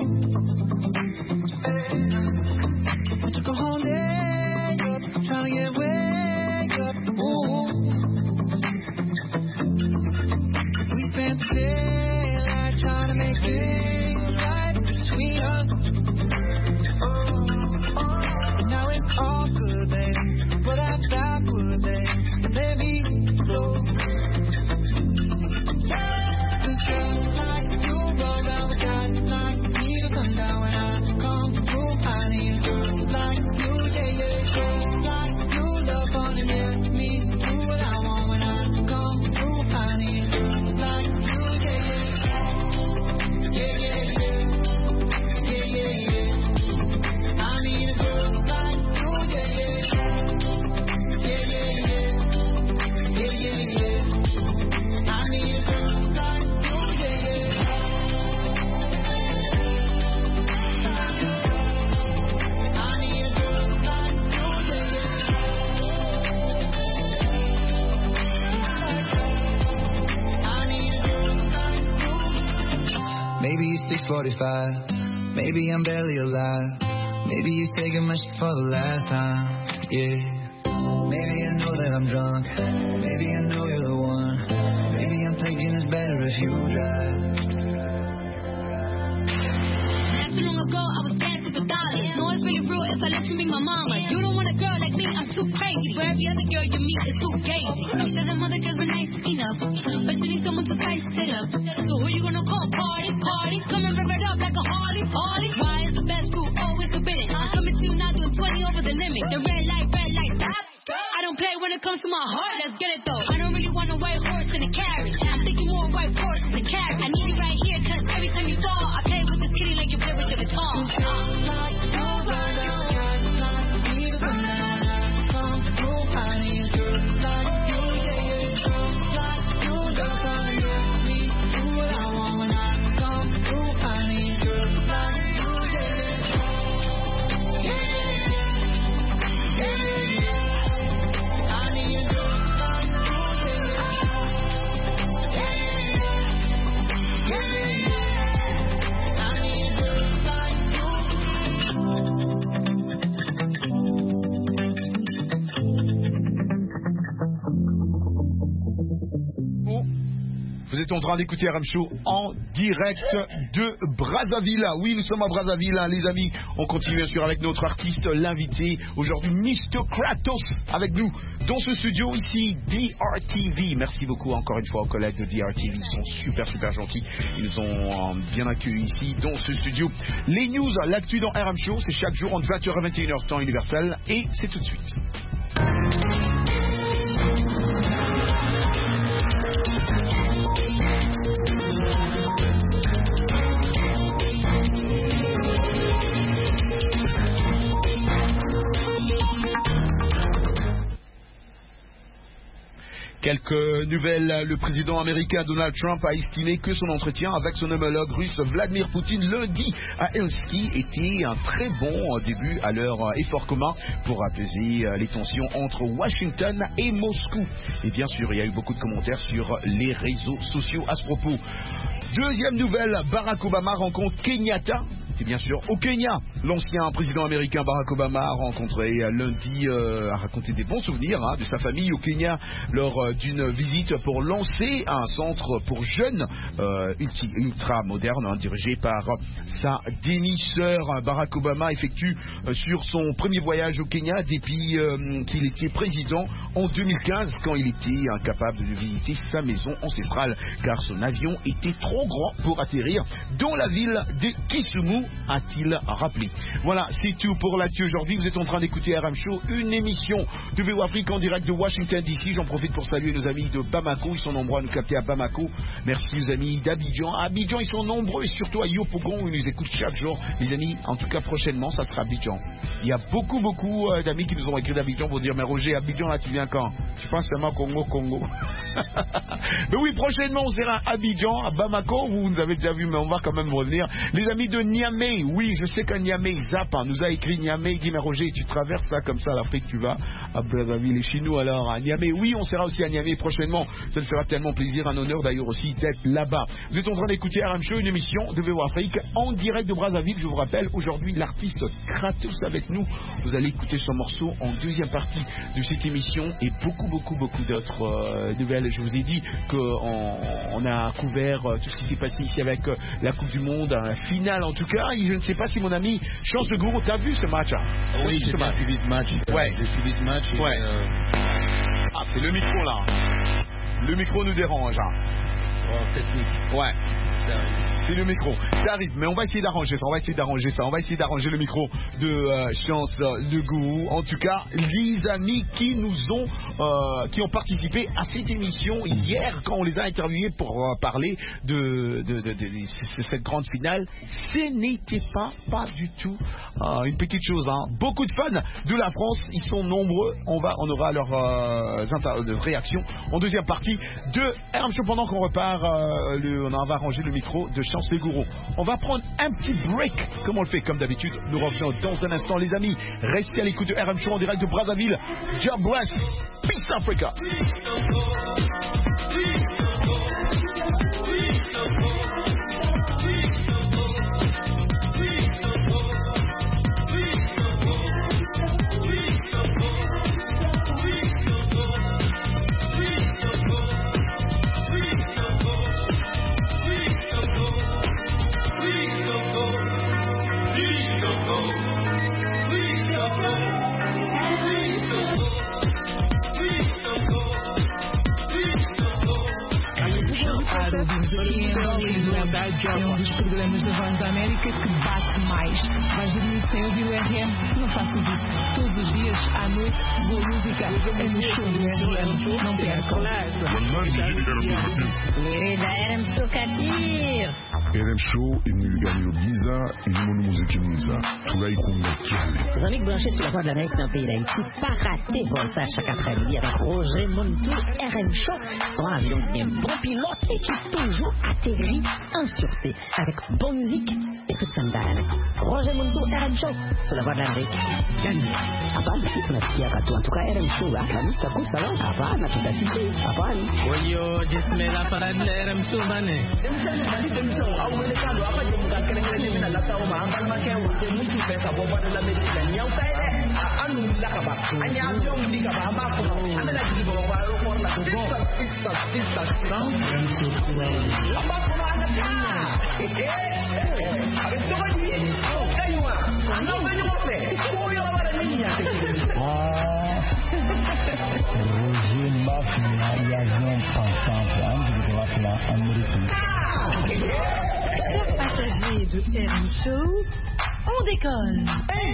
I took a whole day up, trying to get wake up. Ooh. We spent the daylight trying to make things right between us. But now it's all good, babe. What I thought would, babe. Let me flow. Cause girls like you roll around with guys like me to sundown. When I come through, I need a girl like you, yeah, yeah. Girls like you love fun and yeah, me do what I want. When I come through, I need a girl like you, yeah, yeah. Yeah, yeah, yeah. Yeah, yeah, yeah. I need a girl like you, yeah, yeah. Yeah, yeah, yeah. Yeah, yeah, yeah. I need a girl like you, yeah, yeah. I need a girl like you, yeah, yeah. I need a girl like you. Maybe it's six forty-five. Maybe I'm barely alive. Maybe you're taking my shit for the last time. Yeah. Maybe I know that I'm drunk. Maybe I know you're the one. Maybe I'm thinking it's better if you drive. Not too long ago, I was dancing for dollars. No, it's really real if I let you be my mama. You don't want a girl like me, I'm too crazy. But every other girl you meet is too gazy. I'm sure them other girls were nice enough, but you need someone to spice it up. So who you gonna call? Party, party. Come and rev it up like a Harley, Harley. Why is the best food always forbidden? I'm coming to you now doing twenty over the limit. The red light, red light, stop. I don't play when it comes to my heart, let's get it though. I don't really want a white horse in a carriage. I'm thinking more white horse in a carriage. I need you right here, cause every time you fall, I play with this kitty like you play with your guitar. Vous êtes en train d'écouter R M Show en direct de Brazzaville. Oui, nous sommes à Brazzaville, hein, les amis. On continue bien sûr avec notre artiste, l'invité aujourd'hui, mister Kratos, avec nous dans ce studio ici, D R T V. Merci beaucoup encore une fois aux collègues de D R T V. Ils sont super super gentils. Ils nous ont euh, bien accueillis ici dans ce studio. Les news, l'actu dans R M Show, c'est chaque jour entre vingt heures et vingt et une heures temps universel. Et c'est tout de suite. Quelques nouvelles. Le président américain Donald Trump a estimé que son entretien avec son homologue russe Vladimir Poutine lundi à Helsinki était un très bon début à leur effort commun pour apaiser les tensions entre Washington et Moscou. Et bien sûr, il y a eu beaucoup de commentaires sur les réseaux sociaux à ce propos. Deuxième nouvelle, Barack Obama rencontre Kenyatta. C'est bien sûr au Kenya. L'ancien président américain Barack Obama a rencontré lundi, euh, a raconté des bons souvenirs hein, de sa famille au Kenya lors euh, d'une visite pour lancer un centre pour jeunes euh, ultra moderne hein, dirigé par sa demi-sœur. Barack Obama effectue euh, sur son premier voyage au Kenya depuis euh, qu'il était président en deux mille quinze quand il était incapable de visiter sa maison ancestrale car son avion était trop grand pour atterrir dans la ville de Kisumu, a-t-il rappelé. Voilà, c'est tout pour l'actu aujourd'hui. Vous êtes en train d'écouter R M Show, une émission de V O Afrique en direct de Washington D C. J'en profite pour saluer nos amis de Bamako. Ils sont nombreux à nous capter à Bamako. Merci aux amis d'Abidjan. À Abidjan, ils sont nombreux et surtout à Yopougon, ils nous écoutent chaque jour. Les amis, en tout cas prochainement, ça sera Abidjan. Il y a beaucoup, beaucoup euh, d'amis qui nous ont écrit d'Abidjan pour dire, mais Roger, Abidjan, là, tu viens quand? Je pense seulement Congo, Congo. Mais oui, prochainement, on sera à Abidjan, à Bamako. Vous nous avez déjà vu, mais on va quand même revenir. Les amis de Niamey, oui, je sais qu'à Niamey, Zap hein, nous a écrit Niamey, dit mais Roger, tu traverses là comme ça l'Afrique, tu vas à Brazzaville et chez nous alors à Niamey. Oui, on sera aussi à Niamey prochainement. Ça nous fera tellement plaisir, un honneur d'ailleurs aussi d'être là-bas. Vous êtes en train d'écouter R M Show, une émission de V O Afrique en direct de Brazzaville. Je vous rappelle, aujourd'hui, l'artiste Kratos avec nous. Vous allez écouter son morceau en deuxième partie de cette émission et beaucoup, beaucoup, beaucoup d'autres euh, nouvelles. Je vous ai dit qu'on on a couvert euh, tout ce qui s'est passé ici avec euh, la Coupe du Monde, un finale en tout cas. Et je ne sais pas si mon ami Chance de Gourou, t'as vu ce match hein? Oui, j'ai bien suivi ce match. Ouais. J'ai suivi ce match. Et ouais. Euh... Ah, c'est le micro là. Le micro nous dérange. Hein. Oh, technique. Ouais. C'est le micro, ça arrive, mais on va essayer d'arranger ça, on va essayer d'arranger ça, on va essayer d'arranger le micro de euh, Chance de Gourou. En tout cas, les amis qui nous ont, euh, qui ont participé à cette émission hier, quand on les a interviewés pour euh, parler de, de, de, de, de cette grande finale, ce n'était pas, pas du tout euh, une petite chose. Hein. Beaucoup de fans de la France, ils sont nombreux. On va, on aura leurs euh, de réactions en deuxième partie de R M Show pendant qu'on repart. Euh, le, on va arranger le micro de Chance de Gourou. On va prendre un petit break, comme on le fait comme d'habitude. Nous revenons dans un instant, les amis. Restez à l'écoute de R M Show en direct de Brazzaville. God bless. Peace Africa. ouvimos aqui em Balismo. É um dos programas da Voz da América que bate mais. Vais dormir sem ouvir o R M? Não faças isso. Todos os dias, à noite, boa música é no show do R M. Não percam. Querida R M Show Katir. R M Show et nous gagnons Giza et nous nous musique Giza. Tout là, il compte. Jean-Luc Blanchet sur la Voix de l'Amérique dans le pays d'Haïti. Pas raté bon ça chaque après-midi avec Roger Montou, R M Show. Son avion bien bon pilote et qui toujours atterrit en sûreté avec bonne musique et toute sandale. Roger Montou, R M Show sur la Voix de l'Amérique. Gagne. Hapana, si tunasikia katu. En tout cas, R M Show, hapana, sitaku sawa. Hapana, tutasikia. Hapana. Oyo, jismela para R M Show bane. Chers passagers de R M Show, on décolle.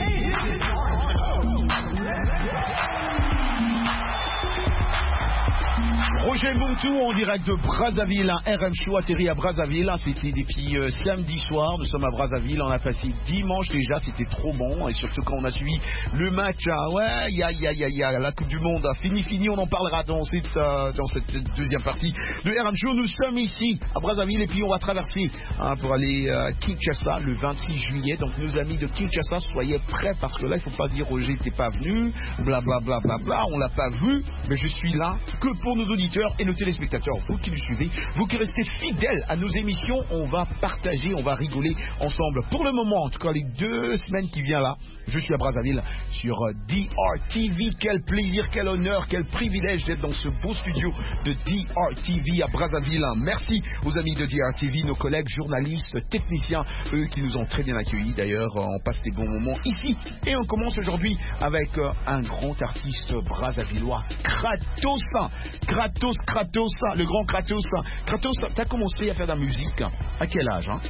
Roger Montou en direct de Brazzaville, un R M Show atterri à Brazzaville, c'était depuis euh, samedi soir, nous sommes à Brazzaville, on a passé dimanche déjà, c'était trop bon, et surtout quand on a suivi le match, hein, ouais, ya ya ya ya, la Coupe du Monde, fini fini, on en parlera dans cette, euh, dans cette deuxième partie de R M Show. Nous sommes ici à Brazzaville et puis on va traverser hein, pour aller à euh, Kinshasa le vingt-six juillet, donc nos amis de Kinshasa, soyez prêts parce que là il ne faut pas dire Roger t'es pas venu, bla bla bla bla bla, on l'a pas vu, mais je suis là que pour nos auditeurs et nos téléspectateurs, vous qui nous suivez, vous qui restez fidèles à nos émissions, on va partager, on va rigoler ensemble. Pour le moment, en tout cas les deux semaines qui viennent là, je suis à Brazzaville sur D R T V. Quel plaisir, quel honneur, quel privilège d'être dans ce beau studio de D R T V à Brazzaville. Merci aux amis de D R T V, nos collègues journalistes, techniciens, eux qui nous ont très bien accueillis. D'ailleurs, on passe des bons moments ici. Et on commence aujourd'hui avec un grand artiste brazzavillois, Kratos. Kratos, Kratos, le grand Kratos. Kratos, tu as commencé à faire de la musique à quel âge hein?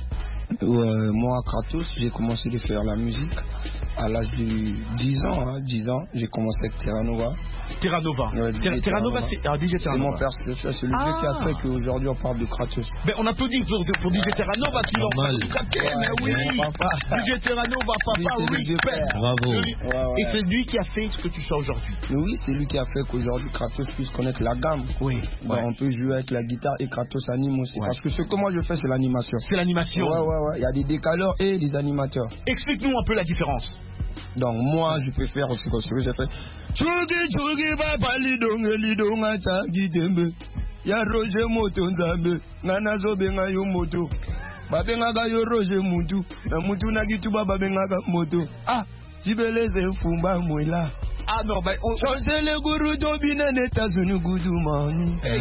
euh, Moi, Kratos, j'ai commencé à faire la musique à l'âge de dix ans. Hein, dix ans, j'ai commencé avec Terra Nova. Terra Nova. Ouais, Terra, Terra Nova, c'est ah, D J Terra Nova. C'est mon père spécial, c'est le ah. jeu qui a fait qu'aujourd'hui on parle de Kratos. Ben, on applaudit pour, pour D J Terra Nova, sinon on va tout capter. Mais oui, D J Terra Nova, papa, respect. Bravo. Ouais, ouais. Et c'est lui qui a fait ce que tu fais aujourd'hui. Oui, c'est lui qui a fait qu'aujourd'hui Kratos puisse connaître la gamme. Oui. Ben, ouais. On peut jouer avec la guitare et Kratos anime aussi. Ouais. Parce que ce que moi je fais, c'est l'animation. C'est l'animation. Ouais, ouais, ouais. Il y a des décaleurs et des animateurs. Explique-nous un peu la différence. Donc moi je peux faire aussi comme ce que j'ai fait. Chugi chugi papa lidong lidong acha gidembe. Ya Roger Moto nzambe. Ngana zo benga yo moto. Babenga ga yo Roger Mutu. Na mutu na gitu baba benga ga moto. Ah, sibeleze fumba mwela. Ah non, bah on... Changer le gourou d'obine États-Unis goudou mani. C'est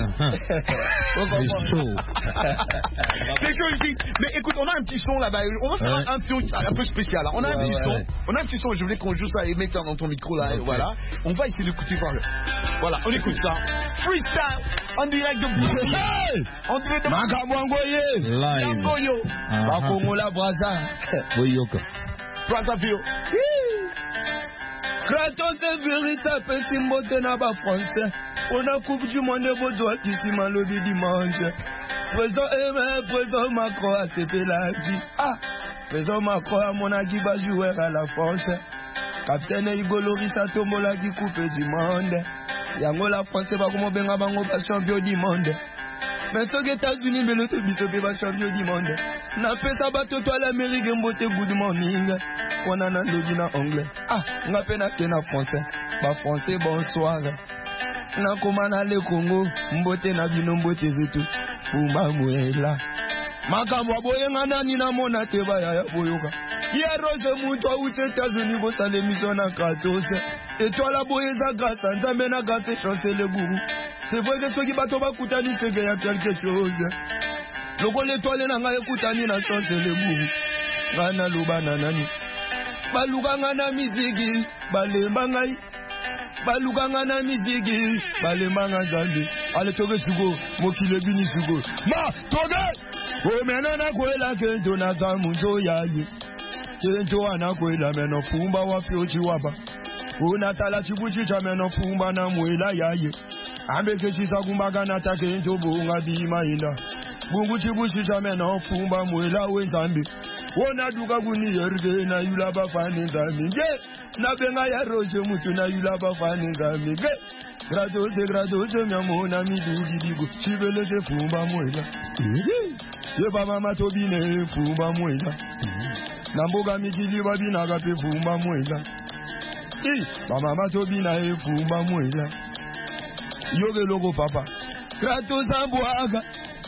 chaud. C'est chaud ici. Mais écoute, on a un petit son là-bas. On va faire ouais. un, un truc un peu spécial. Là. On a ouais, un petit ouais, son. Ouais. On a un petit son. Je voulais qu'on joue ça et mettre ça dans ton micro là. Okay. Et voilà. On va essayer d'écouter voir. Voilà, on écoute ça. Freestyle en direct de Hey en direct de Makamwangoye. Live. Yangoyo. Bakongola Brazza. Boyoka. Brazzaville. Kratos est véritable petit mbote na ba français. On a coupe du monde besoin d'ici malobi dimanche. Président Aimé, président Macron a tapé la dit. Ah, président Macron a mon agi va jouer à la France. Capitaine Igolori Satombo la qui coupe du monde. Yango la France va comme benga bango ba champion du monde. Mais ce États-Unis mais le biso ba champion du monde. Na pesa bato to l'Amérique mbote good morning. On a nandoji na anglais. Ah, nga pena kena français. Ba français bonsoir. Na komana le Congo, mbote na bino mbote zetu. Fumba mwela. Makambo boye ngana ni na mona te ba ya boyoka. Hier Roger Mutu aux États-Unis bo sale mission na Kratos. Et toi la boye za grâce, nzambe na grâce chancer le gourou. C'est vrai que ceux qui bato ba kutani c'est qu'il y a quelque chose. Loko l'étoile na nga ekutani na chancer le gourou. Ngana lubana nani. Baluganga na mizigi, balemba ngai. Baluganga na mizigi, balemba nzambe. Allez, toge sugo, mokile bini sugo. Ma, toge! Oh, mena na kwela kento na samunzo yaye. Kento ana kwela meno fumba wa fiochi waba. Una tala chibuchi cha meno fumba na mwela yaye. Ambe keshisa kumbaga na take kento bunga bima inda. Bungu chibuchi cha meno fumba mwela wenzambi. Wona duka guni yerge na yula bafani zami. Ge, na benga ya roje mutu na yula bafani zami. Ge. Gradoze, gradoze, miamona midugi digo. Chibele se fumba mwela. Ye ba mama tobine fumba mwela. Namboga mikili babina gape fumba mwela. I, ba mama tobina e fumba mwela. Yoge logo papa. Gradoze mboaga.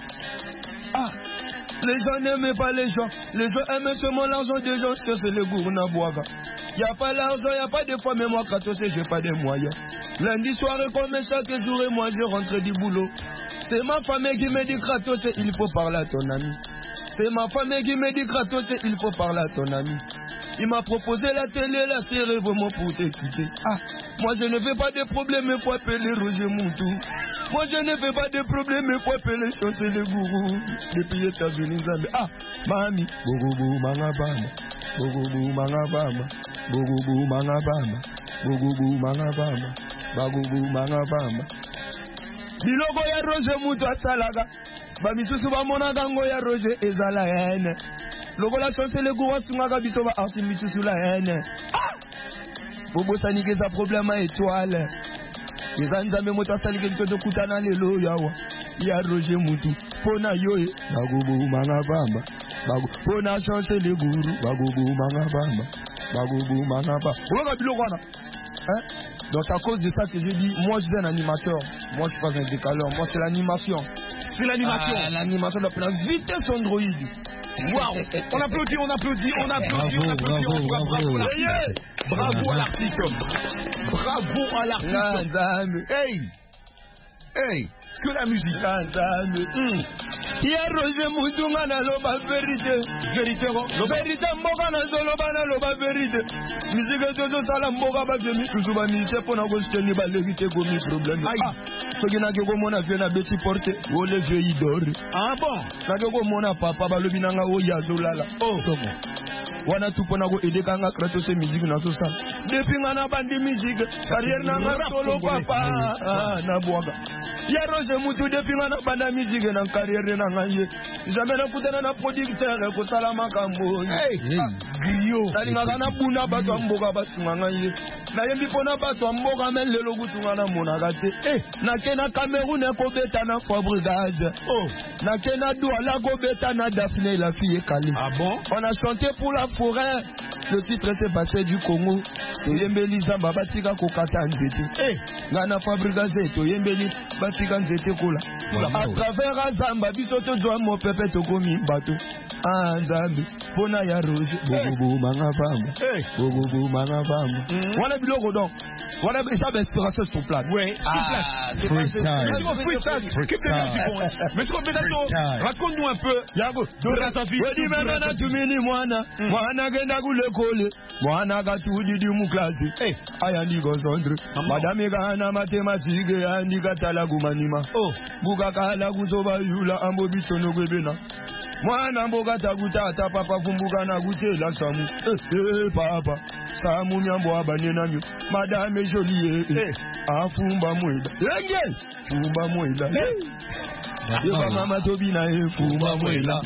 Ah, les gens n'aiment pas les gens. Les gens aiment seulement l'argent des gens. Que c'est le goût na boaga. Y'a pas l'argent, y'a pas de fois, mais moi, quand c'est, j'ai pas de moyens. Lundi soir, comme chaque jour, et moi, je rentre du boulot. C'est ma famille qui me dit Kratos, il faut parler à ton ami. C'est ma famille qui me dit Kratos, il faut parler à ton ami. Il m'a proposé la télé, la série, vraiment pour t'écouter. Ah, moi, je ne fais pas de problème, mais faut appeler Roger Moutou. Moi, je ne fais pas de problème, mais faut appeler Chancel le gourou. Depuis les États-Unis, ah, mami, bougou, mangabama, bougou, mangabama. Bougou mangabama, bougou mangabama, bagou mangabama. Biloko ya Roger mutu asalaga, ba misusu ba mona gango ya Roger ezala ene. Loko la chance le gourou sungaga biso ba arti misusu la ene. Ah! Bobo sanike za problème étoile. Eza nzambe moto asalike bito kutana lelo yawa. Ya Roger mutu, pona yoe, bagou mangabama. Bagou, pona chance le gourou, bagou mangabama. Bagoubou, Manaba. Hein? Donc à cause de ça que je dis, moi je suis un animateur, moi je suis pas un décaleur, moi c'est l'animation. C'est l'animation. Ah, l'animation de la vitesse Android. Waouh! On applaudit, on applaudit, on applaudit, on applaudit, on bravo, bravo à l'article. Bravo à l'article. Hey! Hey! Que la musique. Mm. Hier, Roger Moutounga na loba vérité. Vérité, bon. Vérité, mboka na zoloba na loba vérité. Musique de sala mboka ba de mi kuzuba mi te pona ko steni ba légité ko mi problème. Ah, ce qui n'a que comme on a fait na beti porte, o le vieux idore. Ah bon? Na que comme on a papa ba lobi nanga o ya zolala. Oh, comment? Wana tu pona ko aider kanga krato se musique na so ça. Depuis ngana bandi musique, carrière nanga solo papa na boaga. Ya Roger Moutou depuis ngana banda musique na carrière nanga ye. Jamais na kutana na producteur ko sala makambo. Hey, Grio. Tali ngana buna bato mboka bato nganga ye. Na yembi pona bato mboka men lelo kutu ngana mona gate. Eh, na kena Cameroun ko beta na Fabregas. Oh, na kena Douala ko beta na Daphné la fille Kali. Ah bon? On a chanté pour la forêt. Le titre c'est passé du Congo. Toyembeli zamba batika ko kata nzete. Eh, ngana Fabregas toyembeli batika nzete kola. À travers Zamba biso to doa mo pepe to komi bato. Ah Nzambe pona ya Roger bobo mangabamba. Eh, bobo mangabamba. Voilà biloko donc. Voilà ça d'inspiration sur place. Oui, sur place. Freestyle. Mais trop peut-être raconte-nous un peu. Yago, de ta vie. Oui, mais na tumini mwana. Mwana genda kule kole. Mwana gatudi di muklasi. Eh, ayandi gozondre. Madame gana mathématique andi katala gumanima. Oh, buga kala kuzoba yula ambo bisono gwebena. Mwana mboga takutata papa kumbuka na gutela samu. Eh, eh papa. Samu nyambo abane namyo. Madame jolie. Eh, afumba mweda. Enge, fumba mweda. Yeba mama tobina e fumba mweda.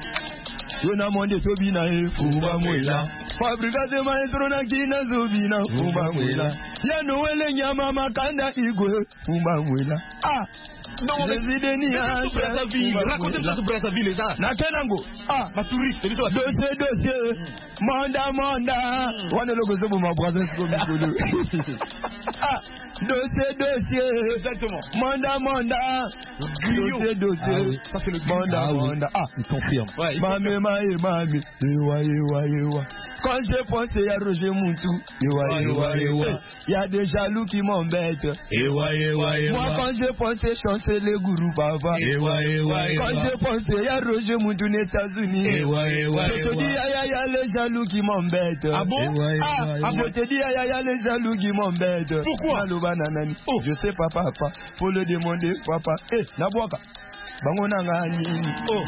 Yona monde tobina e fumba mweda. Fabrika de maestro na kina zobina fumba mweda. Yano wele nyama makanda igwe fumba mweda. Ah, non, mais Brazzaville, racontez-moi sur Brazzaville, les gars. Nakenango, ah, ma touriste, dossier, dossier, manda, manda. On est le gosse pour ma Brazzaville. Ah, dossier, dossier, exactement. Manda, manda. Dossier, dossier, manda, manda. Ah, il confirme. Mami, mami, mami. Ewa, ewa, ewa. Quand j'ai pensé à Roger Moutou, ewa, ewa, ewa. Il y a des jaloux qui m'embêtent. Ewa, ewa, ewa. Moi, quand j'ai pensé chancer chanté les gourous papa. Ewa, ewa, ewa. Quand j'ai pensé à Roger Moutou aux États-Unis. Ewa, ewa, Je te dis, aïe aïe aïe, les jaloux qui m'embêtent. Ah bon? Ewa, ewa, Ah, ewa. je te dis, aïe aïe aïe, les jaloux qui m'embêtent. Pourquoi? Oh. Je sais pas papa, faut le demander papa. Eh, Naboaka. Bangona ngani. Oh.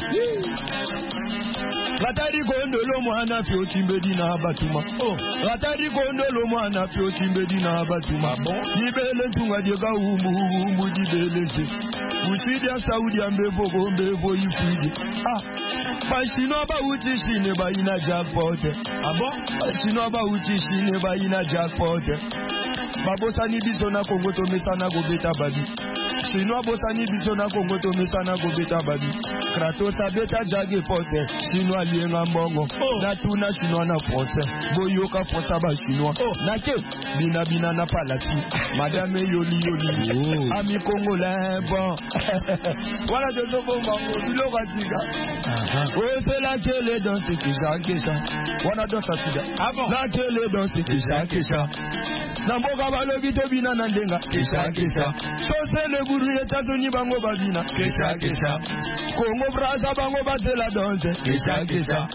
Ratari kondo lo mwana pyo chimbedi na batuma. Oh. Ratari kondo lo mwana pyo chimbedi na batuma. Bon. Ibele ntunga diega umbu umbu dibeleze. Usidi Saudi ambevo bombevo ifidi. Ah. Bashino ba uti shine ba ina jackpot. Ah bon? Bashino ba uti shine ba ina jackpot. Babosani bisona Kongo to mesana go beta babi. Sino bosani bisona Kongo to mesana go beta babi. Kratos abeta jage pote. Sino alienga mbongo. Na tuna sino na français. Boyoka français ba chinois. Na ke bina bina na palati. Madame yoli yoli. Ami congolais bon. Voilà de nouveau mango. Bilo katika. Oh c'est la télé dans ce qui ça. Wana do ça. Ah bon. La télé dans ce qui ça. Namboka balobi to bina na ndenga kesha kesha so se le guru États-Unis bango babina kesha kesha Congo Brazza bango batela donze kesha kesha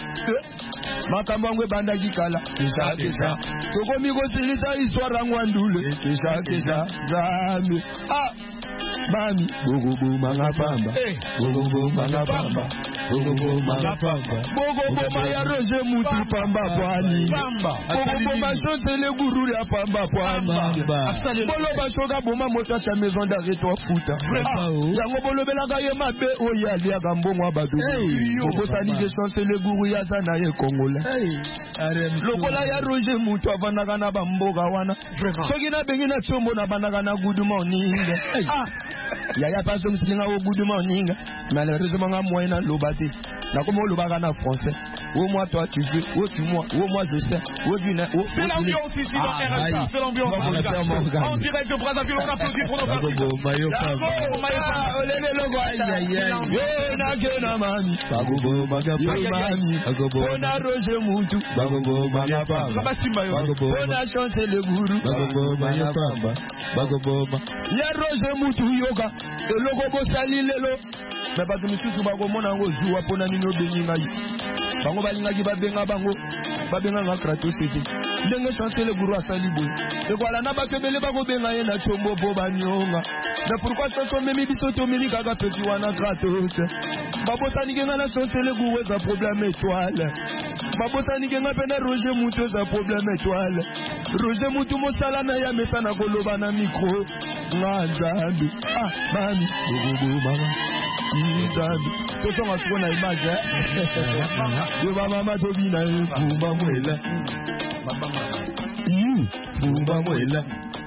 makambo banda kikala kesha kesha toko miko silita histoire ngwandule kesha kesha zami ah mami bogo bo manga pamba bogo bo manga pamba bogo bo manga pamba bogo bo maya Roger Moutou pamba pwani pamba bogo bo machote le guru ya pamba pwani bolo bachoka boma moto sa maison d'arrêt toi futa yango bolo belanga ye mabe oya lia gambongo abadu bogo sani je chance le guru ya sana ye congolais lokola ya Roger Moutou avandaka na bamboka wana soki na bengi na chombo na bandaka na good morning ah yaya paso msilinga au good morning malheureusement nga moyen na lobate na comme lobaka na français au moi toi tu veux au tu moi au moi je sais au du na au c'est l'ambiance ici dans R M C c'est l'ambiance en direct de Brazzaville on applaudit pour nos patriotes mayo pamba olele logo aïe aïe aïe yo na ke na mami bagobo magapo mami bagobo ona Roger Moutou bagobo magapo bagobo ona chance le guru bagobo magapo bagobo ya Roger Moutou yoka eloko bosali lelo mais bato misusu bakomona ngo zuwa mpona nini obengi ngai bango balingaki babenga bango babenga nga Kratos ete ndenge chancele guru asali boye ekwala na bato ebele bakobenga ye na chombo mpo banionga mais pourquoi chanso omemi biso tomemi kaka peti wana Kratos babosaniki nga na chancele guru eza problème étoile babosaniki nga mpe na Roger Moutou eza problème étoile Roger Moutou mosala na ya mesa na koloba na micro nga nzambe ah mami bogobo mama nzambe tosonga siko na image yo bamama tobina ye fumba mwela fumba mwela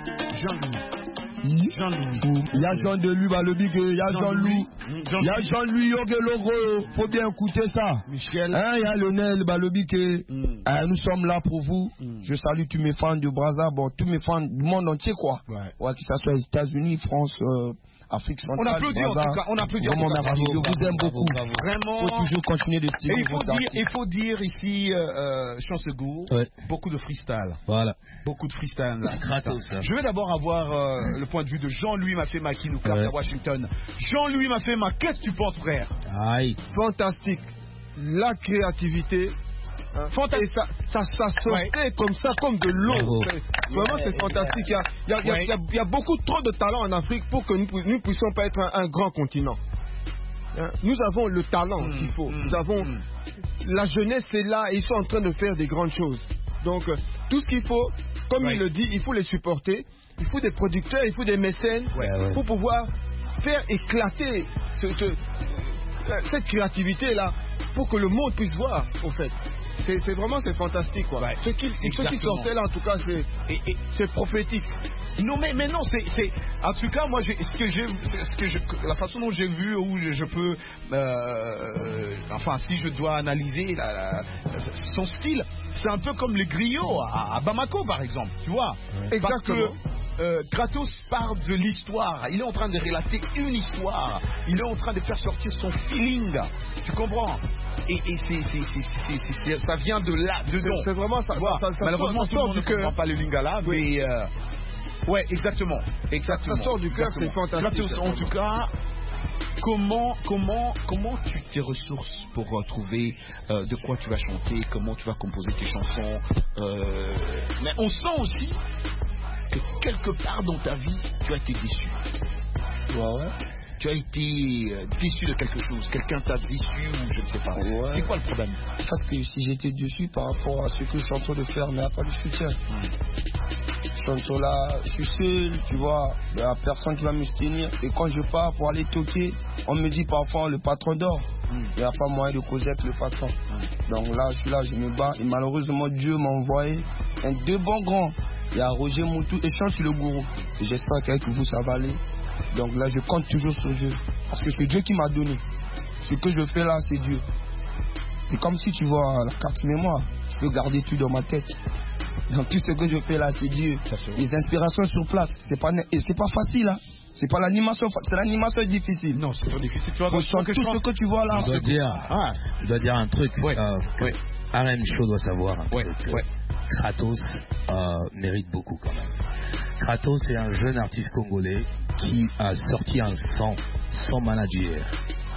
il y a Jean de lui balobi que il y a Jean-Louis il y a Jean-Louis Yogeloro faut bien écouter ça Michel hein il y a Lionel balobi que mm. euh, nous sommes là pour vous mm. je salue tous mes fans de Brazza bon tous mes fans du monde entier quoi ouais, ouais que ça soit les États-Unis France euh, Afrique centrale. On applaudit en tout cas, on applaudit en tout cas. Je vous aime beaucoup. Vraiment. Il faut toujours continuer de tirer. Il faut dire, il faut dire ici, euh, Chancegou, ouais. beaucoup de freestyle. Voilà. Beaucoup de freestyle. Gratos. Je vais d'abord avoir euh, le point de vue de Jean-Louis Mafema qui nous capte ouais. à Washington. Jean-Louis Mafema, qu'est-ce que tu penses, frère? Aïe. Fantastique. La créativité. Hein, fantastique. Ça, ça, ça sortait ouais. comme ça, comme de l'eau. Oh. Vraiment, c'est fantastique. Il y, a, il, y a, ouais. il, y a, il y a beaucoup trop de talent en Afrique pour que nous ne puissions pas être un, un grand continent. Hein, nous avons le talent mmh, qu'il faut. Mmh, nous avons mmh. la jeunesse est là et ils sont en train de faire des grandes choses. Donc, tout ce qu'il faut, comme ouais. il le dit, il faut les supporter. Il faut des producteurs, il faut des mécènes ouais, ouais. pour pouvoir faire éclater ce, ce, cette créativité-là pour que le monde puisse voir, au fait. C'est vraiment c'est fantastique quoi. Ouais, ce qui sortait là en tout cas c'est prophétique. Non mais, mais non c'est en tout cas moi ce que j'ai ce que je, la façon dont j'ai vu où je, je peux euh, enfin si je dois analyser la, la, son style c'est un peu comme les griots à, à Bamako par exemple tu vois. Ouais. Exactement. Que, euh, Kratos parle de l'histoire, il est en train de relater une histoire, il est en train de faire sortir son feeling, tu comprends? Et, et c'est, c'est, c'est, c'est, c'est, ça vient de là, dedans. C'est vraiment ça. ça, ça, ça malheureusement, tout le monde ne comprend pas le lingala, oui. mais euh, Ouais, exactement. exactement. Ça sort du cœur, c'est fantastique. Kratos, en tout cas, comment, comment, comment tu tes ressources pour euh, trouver euh, de quoi tu vas chanter, comment tu vas composer tes chansons. Euh, mais on sent aussi que quelque part dans ta vie, tu as été déçu. Ouais, ouais. Tu as été euh, déçu de quelque chose, quelqu'un t'a déçu ou je ne sais pas. Ouais. C'est quoi le problème? En fait, que si j'étais déçu par rapport à ce que je suis en train de faire, mais il n'y a pas de soutien. Mm. Je suis en train là, je suis seul, tu vois, il n'y a personne qui va me soutenir. Et quand je pars pour aller toquer, on me dit parfois le patron dort. Il mm. n'y a pas moyen de causer avec le patron. Mm. Donc là, je suis là, je me bats. Et malheureusement, Dieu m'a envoyé un deux bons grands. Il y a Roger Moutou et Chant sur le gourou. Et j'espère qu'avec vous, ça va aller. Donc là, je compte toujours sur Dieu. Parce que c'est Dieu qui m'a donné. Ce que je fais là, c'est Dieu. Et comme si tu vois la carte mémoire, je peux garder tout dans ma tête. Donc tout ce que je fais là, c'est Dieu. Les inspirations sur place, c'est pas, et c'est pas facile. Hein. C'est pas l'animation, c'est l'animation difficile. Non, c'est pas difficile. Tu vois, tout ce que tu vois là. Je dois dire, ah. je dois dire un truc. Ouais. Euh, ouais. R M Show doit savoir un ouais. truc. Ouais. Kratos euh, mérite beaucoup quand même. Kratos est un jeune artiste congolais qui a sorti un son sans manager,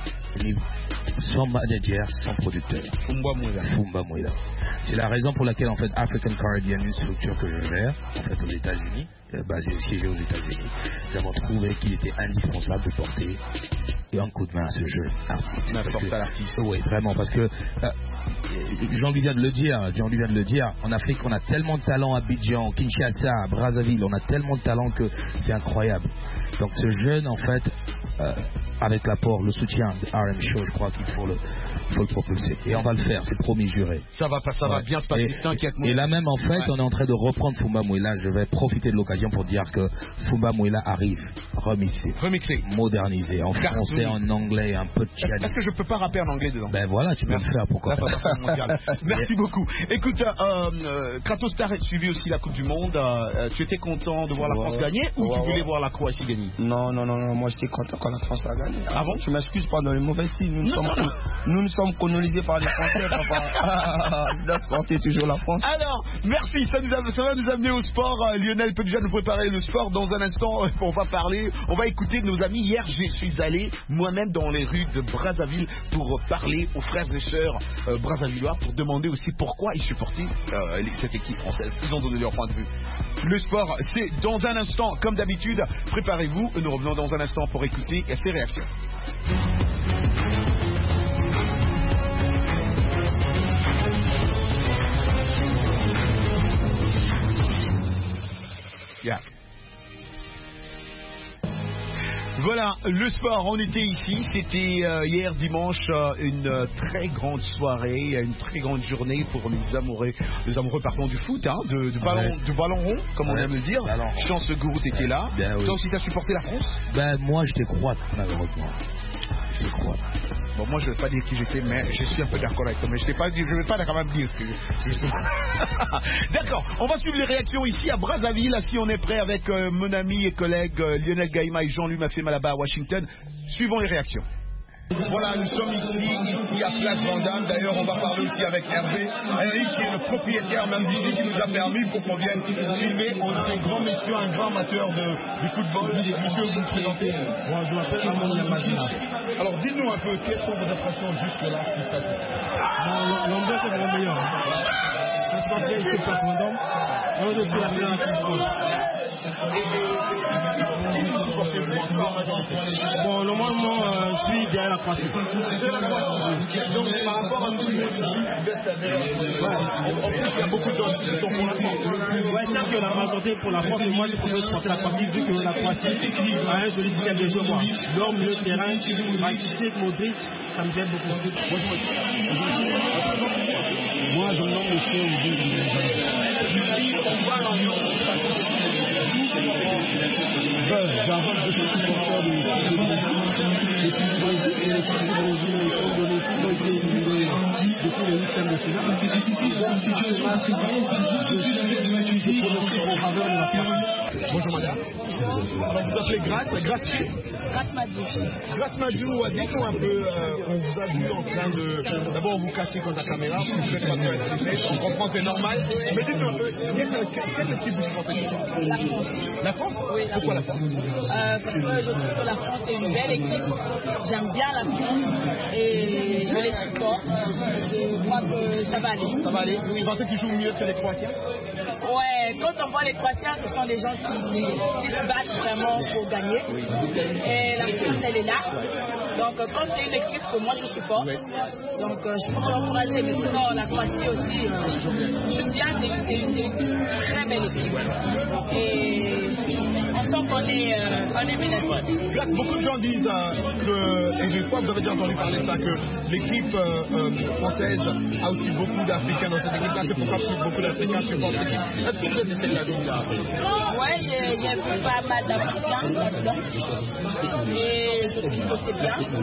sans manager, sans producteur. Fumba Mwila. Fumba Mwila. C'est la raison pour laquelle en fait African Caribbean, une structure que je gère en fait aux États-Unis, basée siégée aux États-Unis, nous avons trouvé qu'il était indispensable de porter un coup de main à ce jeune artiste. N'importe quel artiste. Oui, vraiment, parce que euh, Jean-Louis vient de le dire, Jean-Louis vient de le dire, en Afrique on a tellement de talent à Abidjan, Kinshasa, à Brazzaville, on a tellement de talent que c'est incroyable. Donc ce jeune en fait, euh, avec l'apport, le soutien de R M Show, je crois qu'il faut le, faut le propulser. Et on va le faire, c'est promis juré. Ça va pas, ça ouais. va bien se passer, t'inquiète-moi. Et là même en fait, ouais. on est en train de reprendre Fumba Mwila. Je vais profiter de l'occasion pour dire que Fumba Mwila arrive, remixé, remixé, modernisé, en Car français, en anglais, un peu de tchad. Est-ce que je peux pas rapper en anglais dedans? Ben voilà, tu peux Merci. le faire, pourquoi pas. Merci beaucoup. Écoute, euh, euh, Kratos, t'as suivi aussi la Coupe du Monde. Euh, tu étais content de voir la ouais. France gagner ou ouais, tu voulais ouais. voir la Croatie gagner? Non, non, non, non, moi j'étais content quand la France a gagné. Ah bon? Je m'excuse pas dans les mauvais styles. Nous, nous, sommes, nous ne sommes colonisés par les Français, papa. Porter toujours la France. Alors, merci. Ça, nous a, ça va nous amener au sport. Euh, Lionel peut déjà nous préparer le sport. Dans un instant, euh, on va parler, on va écouter nos amis. Hier, je suis allé moi-même dans les rues de Brazzaville pour parler aux frères et sœurs euh, brazzavillois pour demander aussi pourquoi ils supportaient euh, cette équipe française. Ils ont donné leur point de vue. Le sport, c'est dans un instant, comme d'habitude. Préparez-vous. Nous revenons dans un instant pour écouter ces réactions. Yeah. Voilà, le sport, on était ici, c'était euh, hier dimanche euh, une euh, très grande soirée, une très grande journée pour les amoureux, les amoureux pardon, du foot, hein, de, de, ballon, ouais. de ballon rond, comme ouais. on aime le dire. Chance de Gourou, t'étais ouais. là. Bien, Toi oui. aussi, t'as supporté la France? Ben moi, j'étais croate, malheureusement. J'étais croate. Bon, moi, je ne vais pas dire qui j'étais, mais je suis un peu d'accord avec toi. Mais je ne vais pas quand même dire ce que je... D'accord, on va suivre les réactions ici à Brazzaville. Si on est prêt avec euh, mon ami et collègue euh, Lionel Gaïma et Jean-Louis Mafema là-bas à Washington. Suivons les réactions. Voilà, nous sommes ici, ici à Place Vendôme. D'ailleurs, on va parler aussi avec Hervé. Eric, qui est le propriétaire même d'ici, qui nous a permis pour qu'on vienne filmer. On est un grand monsieur, un grand amateur de, du football. Monsieur, vous me présentez? Moi, je m'appelle Simon Yamagina. Alors, dites-nous un peu, quelles sont vos impressions jusque-là qui se passe? L'ambiance est vraiment meilleure. On se passe bien ici à Place Vendôme. On est depuis la meilleure équipe. Bon, normalement, euh, je suis derrière la Croatie. Donc, par rapport à tout le monde, en plus, il y a beaucoup de gens qui sont pour la France. Ouais, c'est sûr que la majorité pour la France, mais moi, je préfère supporter la Croatie, vu que la Croatie a un joli système de jeu. L'homme, le terrain, Rakitic, Modric, ça me plaît beaucoup. Moi, je me nomme le chien au J'avoue que je suis supporter de l'équipe du Brésil et l'équipe du Brésil, l'équipe du Brésil, ont donné tout été éliminé depuis le huitième système de finale. Je prononce en faveur de la France. Bonjour madame. Alors vous appelez Grace, Grace qui? Grace Madjou. Grace Madjou, dites-nous un peu, euh, on vous a vu en train de... D'abord vous cachez contre la caméra, parce que vous faites pas de être on comprend c'est normal. Mais dites-nous un peu, quelle équipe vous supportez? La France. La France? Oui. Pourquoi la France? euh, Parce que je trouve que la France est une belle équipe. J'aime bien la France et je les supporte. Je crois que ça va aller. Ça va aller? Vous pensez qu'ils jouent mieux que les Croatiens? Ouais, quand on voit les Croatiens, ce sont des gens qui, qui se battent vraiment pour gagner. Et la France, elle est là. Donc, quand c'est une équipe que moi je supporte, donc euh, je peux l'encourager. Mais sinon, la Croatie aussi, euh, je suis bien, c'est une, une très belle équipe. Et on sent qu'on est, euh, on est bien. Beaucoup de gens disent euh, que, et je crois que vous avez déjà entendu parler de ça, que l'équipe euh, euh, française a aussi beaucoup d'Africains dans cette équipe-là. C'est pourquoi beaucoup d'Africains supportent cette équipe. Est-ce que vous êtes essayé de la jouer? Ouais, j'ai vu pas mal d'Africains là-dedans. Et je trouve que c'est bien. Quand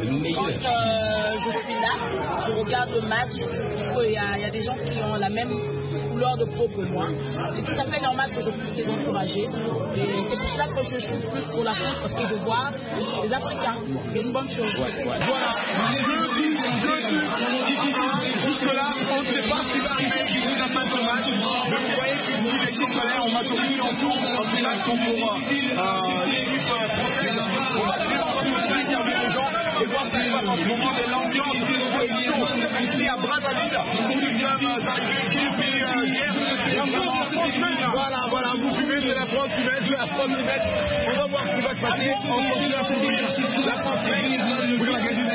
euh, je suis là, je regarde le match, je trouve qu'il y, y a des gens qui ont la même couleur de peau que moi. C'est tout à fait normal que je puisse les encourager. Et c'est pour ça que je suis plus pour la France, parce que je vois les Africains. C'est une bonne chose. Voilà. Jeudi, jeudi, jusque-là, on ne sait pas ce qui va arriver d'ici la fin de ce match. Mais vous voyez que si l'équipe Calais en majorité en tour, en finale, sont pour euh, l'équipe française. On va suivre les gens et voir ce qui se passe en ce moment de l'ambiance ici à Brazzaville. Nous sommes arrivés depuis hier. Voilà, voilà, vous fumez, c'est la France qui mène, c'est la France qui mène. On va voir ce qui va se passer. On continue à soutenir la France mène. Vous la gagnez,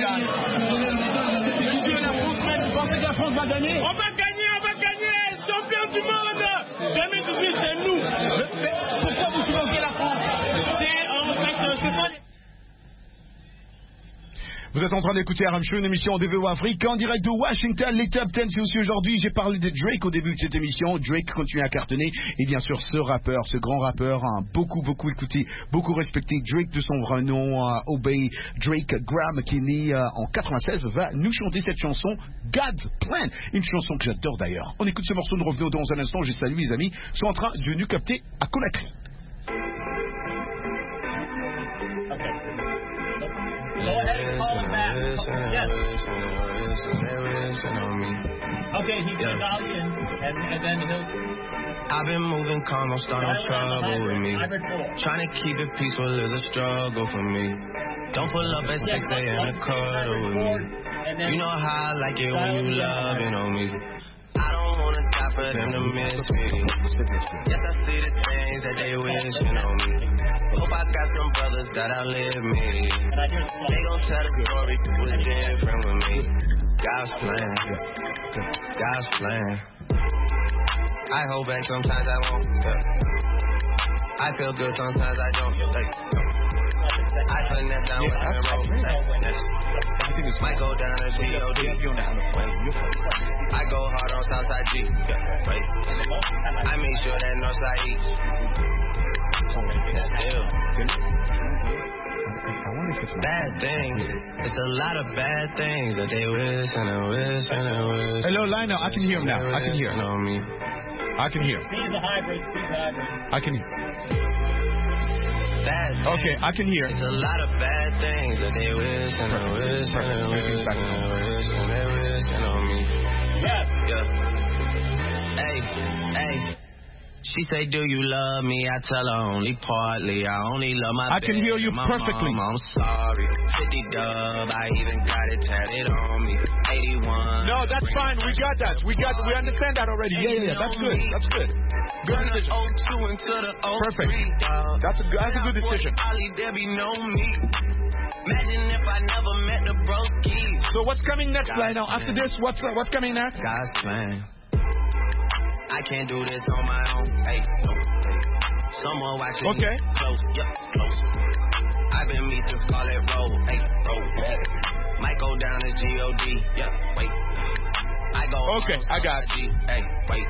c'est la France mène. Vous pensez que la France va gagner? On va gagner, on va gagner. Champion du monde deux mille dix-huit, c'est nous. Mais pourquoi vous supportez la France? C'est en fait, c'est pas les... Vous êtes en train d'écouter R M Show, une émission de V O Afrique en direct de Washington. Les Top dix, c'est aussi aujourd'hui. J'ai parlé de Drake au début de cette émission. Drake continue à cartonner. Et bien sûr, ce rappeur, ce grand rappeur, hein, beaucoup, beaucoup écouté, beaucoup respecté. Drake de son vrai nom, euh, Obey Drake Graham, qui est né euh, en quatre-vingt-seize, va nous chanter cette chanson, God's Plan. Une chanson que j'adore d'ailleurs. On écoute ce morceau, nous revenons dans un instant. J'ai salué les amis, sont en train de nous capter à Conakry. Go ahead and call him back. Yes. Okay, he's gonna dial you in, and, and then he'll... I've been moving calm, don't start no trouble with me. Trying to keep it peaceful is a struggle for me. Don't pull up at six a.m. to cuddle with me. You know how I like it when you loving on me. I don't wanna die for them to miss me. Yes, I see the things that they wishing on me. Hope I got some brothers that outlive me. They gon' tell the story, it was different with me. God's plan, God's plan. I hold back sometimes I won't. Yeah. I feel good sometimes I don't. Like, I finesse down with the road. Yeah. Might go down to G O D. I go hard on Southside G. Yeah. Wait. I make sure that Northside E. Still. Bad things. It's a lot of bad things that they wish and they wish and they wish. Hello, Lionel. I can hear him now. I can hear him. I can hear. Speed the hybrid, speed the hybrid. I can hear. Bad things. Okay, I can hear. It's a lot of bad things that they wish and they wish and they wish and they wish and they wish on me. Yeah. Yeah. Hey, hey. She say, do you love me? I tell her only partly. I only love my I can baby, hear you my perfectly. Mom, I'm sorry. fifty dub, I even got it tatted on me. eighty-one. No, that's fine. We got that. We got. We understand that already. Yeah, yeah. That's good. That's good. Good decision. Perfect. That's a that's a good decision. There be no me. Imagine if I never met the broskies. So what's coming next, Lionel? After this, what's uh, what's coming next? God's plan. I can't do this on my own. Hey, no, hey. Someone watching okay. me close, yep, close. I've been meet to call it roll, hey, roll. Might go down to G O D, yep, wait. I go. Okay, I got it. G, hey, wait.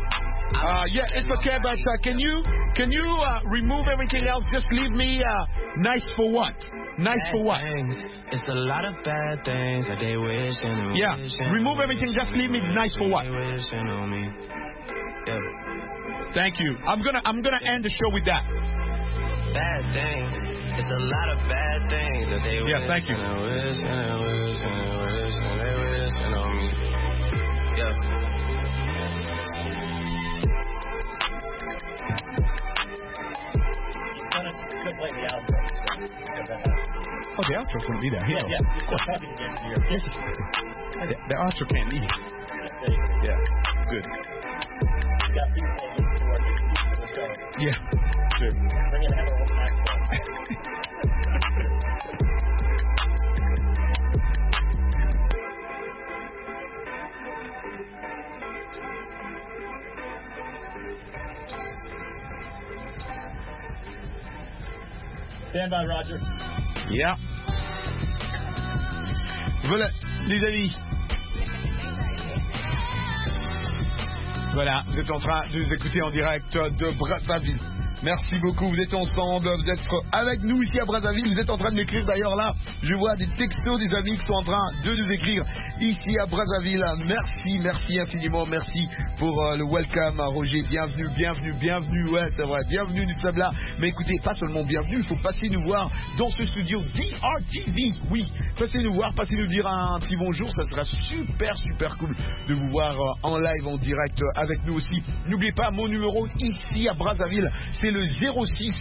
Uh, yeah, it's okay, but uh, can you can you uh, remove everything else? Just leave me uh, Nice for what? Nice Bad for what? things. It's a lot of bad things that they wishing and Yeah. wishing. Remove everything. Just leave me. Nice for what? They wishing on me. Yeah. Thank you. I'm gonna I'm gonna end the show with that. Bad things. It's a lot of bad things that they Yeah, thank you. wishing and wishing and wishing and wishing. They wishing on me. Yeah. Oh, the outro couldn't be there. Yeah, Here. yeah. Of course. The, the outro can't leave. Yeah. Good. Yeah. Good. Stand by, Roger. Yeah. Voilà, les amis. Voilà, vous êtes en train de nous écouter en direct de Brazzaville. Merci beaucoup, vous êtes ensemble, vous êtes avec nous ici à Brazzaville, vous êtes en train de m'écrire d'ailleurs là, je vois des textos des amis qui sont en train de nous écrire ici à Brazzaville. Merci, merci infiniment, merci pour euh, le welcome à Roger, bienvenue, bienvenue, bienvenue, ouais c'est vrai, bienvenue, nous sommes là. Mais écoutez, pas seulement bienvenue, il faut passer nous voir dans ce studio D R T V, oui, passez nous voir, passez nous dire un petit bonjour, ça sera super, super cool de vous voir euh, en live, en direct euh, avec nous aussi. N'oubliez pas mon numéro ici à Brazzaville, c'est le zéro six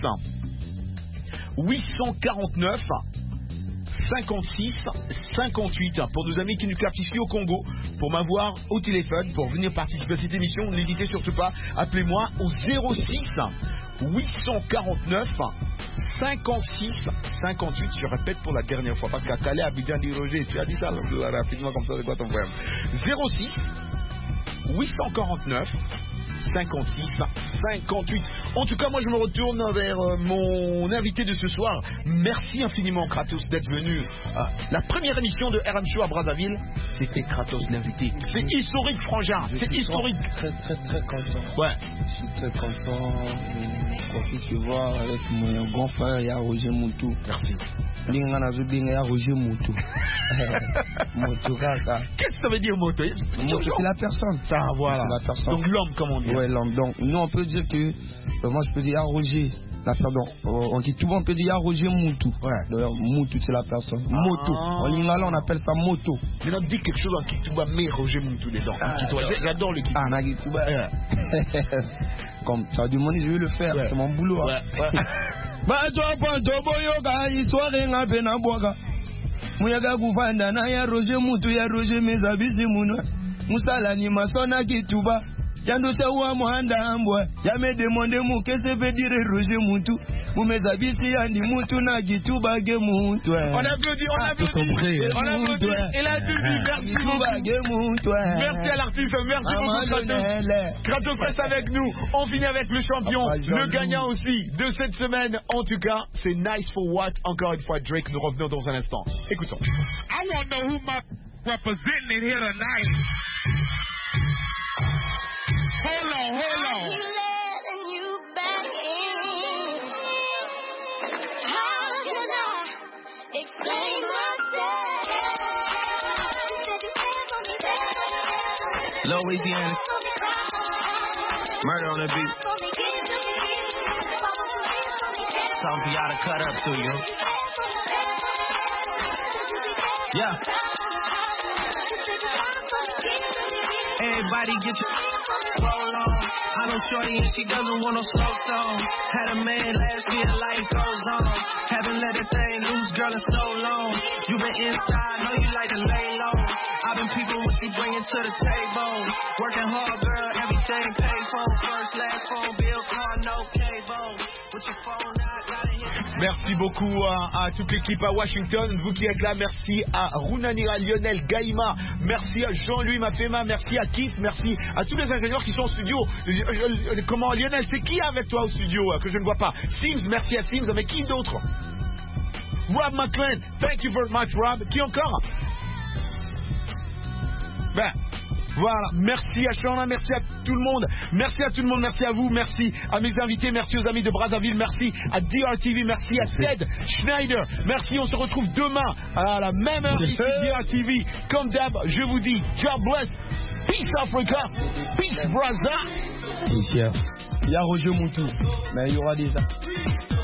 huit cent quarante-neuf cinquante-six cinquante-huit pour nos amis qui nous captent ici au Congo, pour m'avoir au téléphone, pour venir participer à cette émission. N'hésitez surtout pas, appelez-moi au zéro six huit cent quarante-neuf cinquante-six cinquante-huit. Je répète pour la dernière fois parce qu'à Calais, Abidjan dit Roger, tu as dit ça rapidement comme ça, c'est quoi ton problème? zéro six huit cent quarante-neuf cinquante-six cinquante-huit. En tout cas, moi je me retourne vers euh, mon invité de ce soir. Merci infiniment Kratos d'être venu. Euh, la première émission de R M Show à Brazzaville, c'était Kratos l'invité. C'est historique, frangin. C'est historique. Très très très content. Ouais. Je suis très content. Je profite de voir avec mon grand frère, il y a Roger Moutou. Merci. Il y a Roger Moutou. Moutou kaka. Qu'est-ce que ça veut dire Moutou? Moutou c'est la personne. Ça voilà. C'est la personne. Donc l'homme comme on dit. Ouais, l'homme. Donc nous on peut dire que euh, moi je peux dire à Roger. La pardon, on dit tout le monde peut dire Roger Moutou. Ouais. D'ailleurs, Moutou c'est la personne. Ah. Moto. En lingala on appelle ça moto. Mais on dit quelque chose en Kitouba, mais Roger Moutou dedans. Ah, j'adore le Kitouba. Ah, Nagitouba. Yeah. Comme ça du monde, je vais le faire. Ouais. C'est mon boulot. Hein. Ouais. Bah toi panto boyoga histoire ngape na boga. Muyaga kufanda na ya Roger Moutou ya Roger mezabisi muno. Musala ni masona Kitouba. Yando sawa muhanda ambwa ya me demande mu qu'est-ce veut dire Roger Moutou mumezabisi yandi Moutou na Kitouba ge Moutou. On applaudit, on applaudit. On applaudit. Et là tu dis merci beaucoup. Merci à l'artiste, merci beaucoup Kratos. Kratos reste avec nous. On finit avec le champion, le gagnant aussi de cette semaine. En tout cas, c'est Nice for What. Encore une fois Drake, nous revenons dans un instant. Écoutons. I want to know who my representing here tonight. Hold on, hold on. Letting you back in. How can I explain myself? Louisiana. Murder on the beat. Something for y'all to cut up to you. Yeah. Everybody get your roll on. I know shorty and she doesn't want no slow song. Had a man last year, life goes on. Haven't let a thing loose, girl, in so long. You been inside, know you like to lay low. I've been peeping what you bringing to the table. Working hard, girl, everything paid for. First, last phone bill, car, no cable. With your phone out, gotta hit. Merci beaucoup à, à toute l'équipe à Washington, vous qui êtes là, merci à Runanira, Lionel, Gaïma, merci à Jean-Louis Mafema, merci à Keith, merci à tous les ingénieurs qui sont au studio. Comment Lionel, c'est qui avec toi au studio que je ne vois pas? Sims, merci à Sims, avec qui d'autre? Rob McLean, thank you very much Rob. Qui encore? Ben, Voilà, merci à Shana, merci à tout le monde, merci à tout le monde, merci à vous, merci à mes invités, merci aux amis de Brazzaville, merci à D R T V, merci à Ted Schneider, merci, on se retrouve demain à la même heure ici D R T V. Comme d'hab, je vous dis, God bless, peace Africa, peace Brazza. Il y a Roger Moutou, mais il y aura des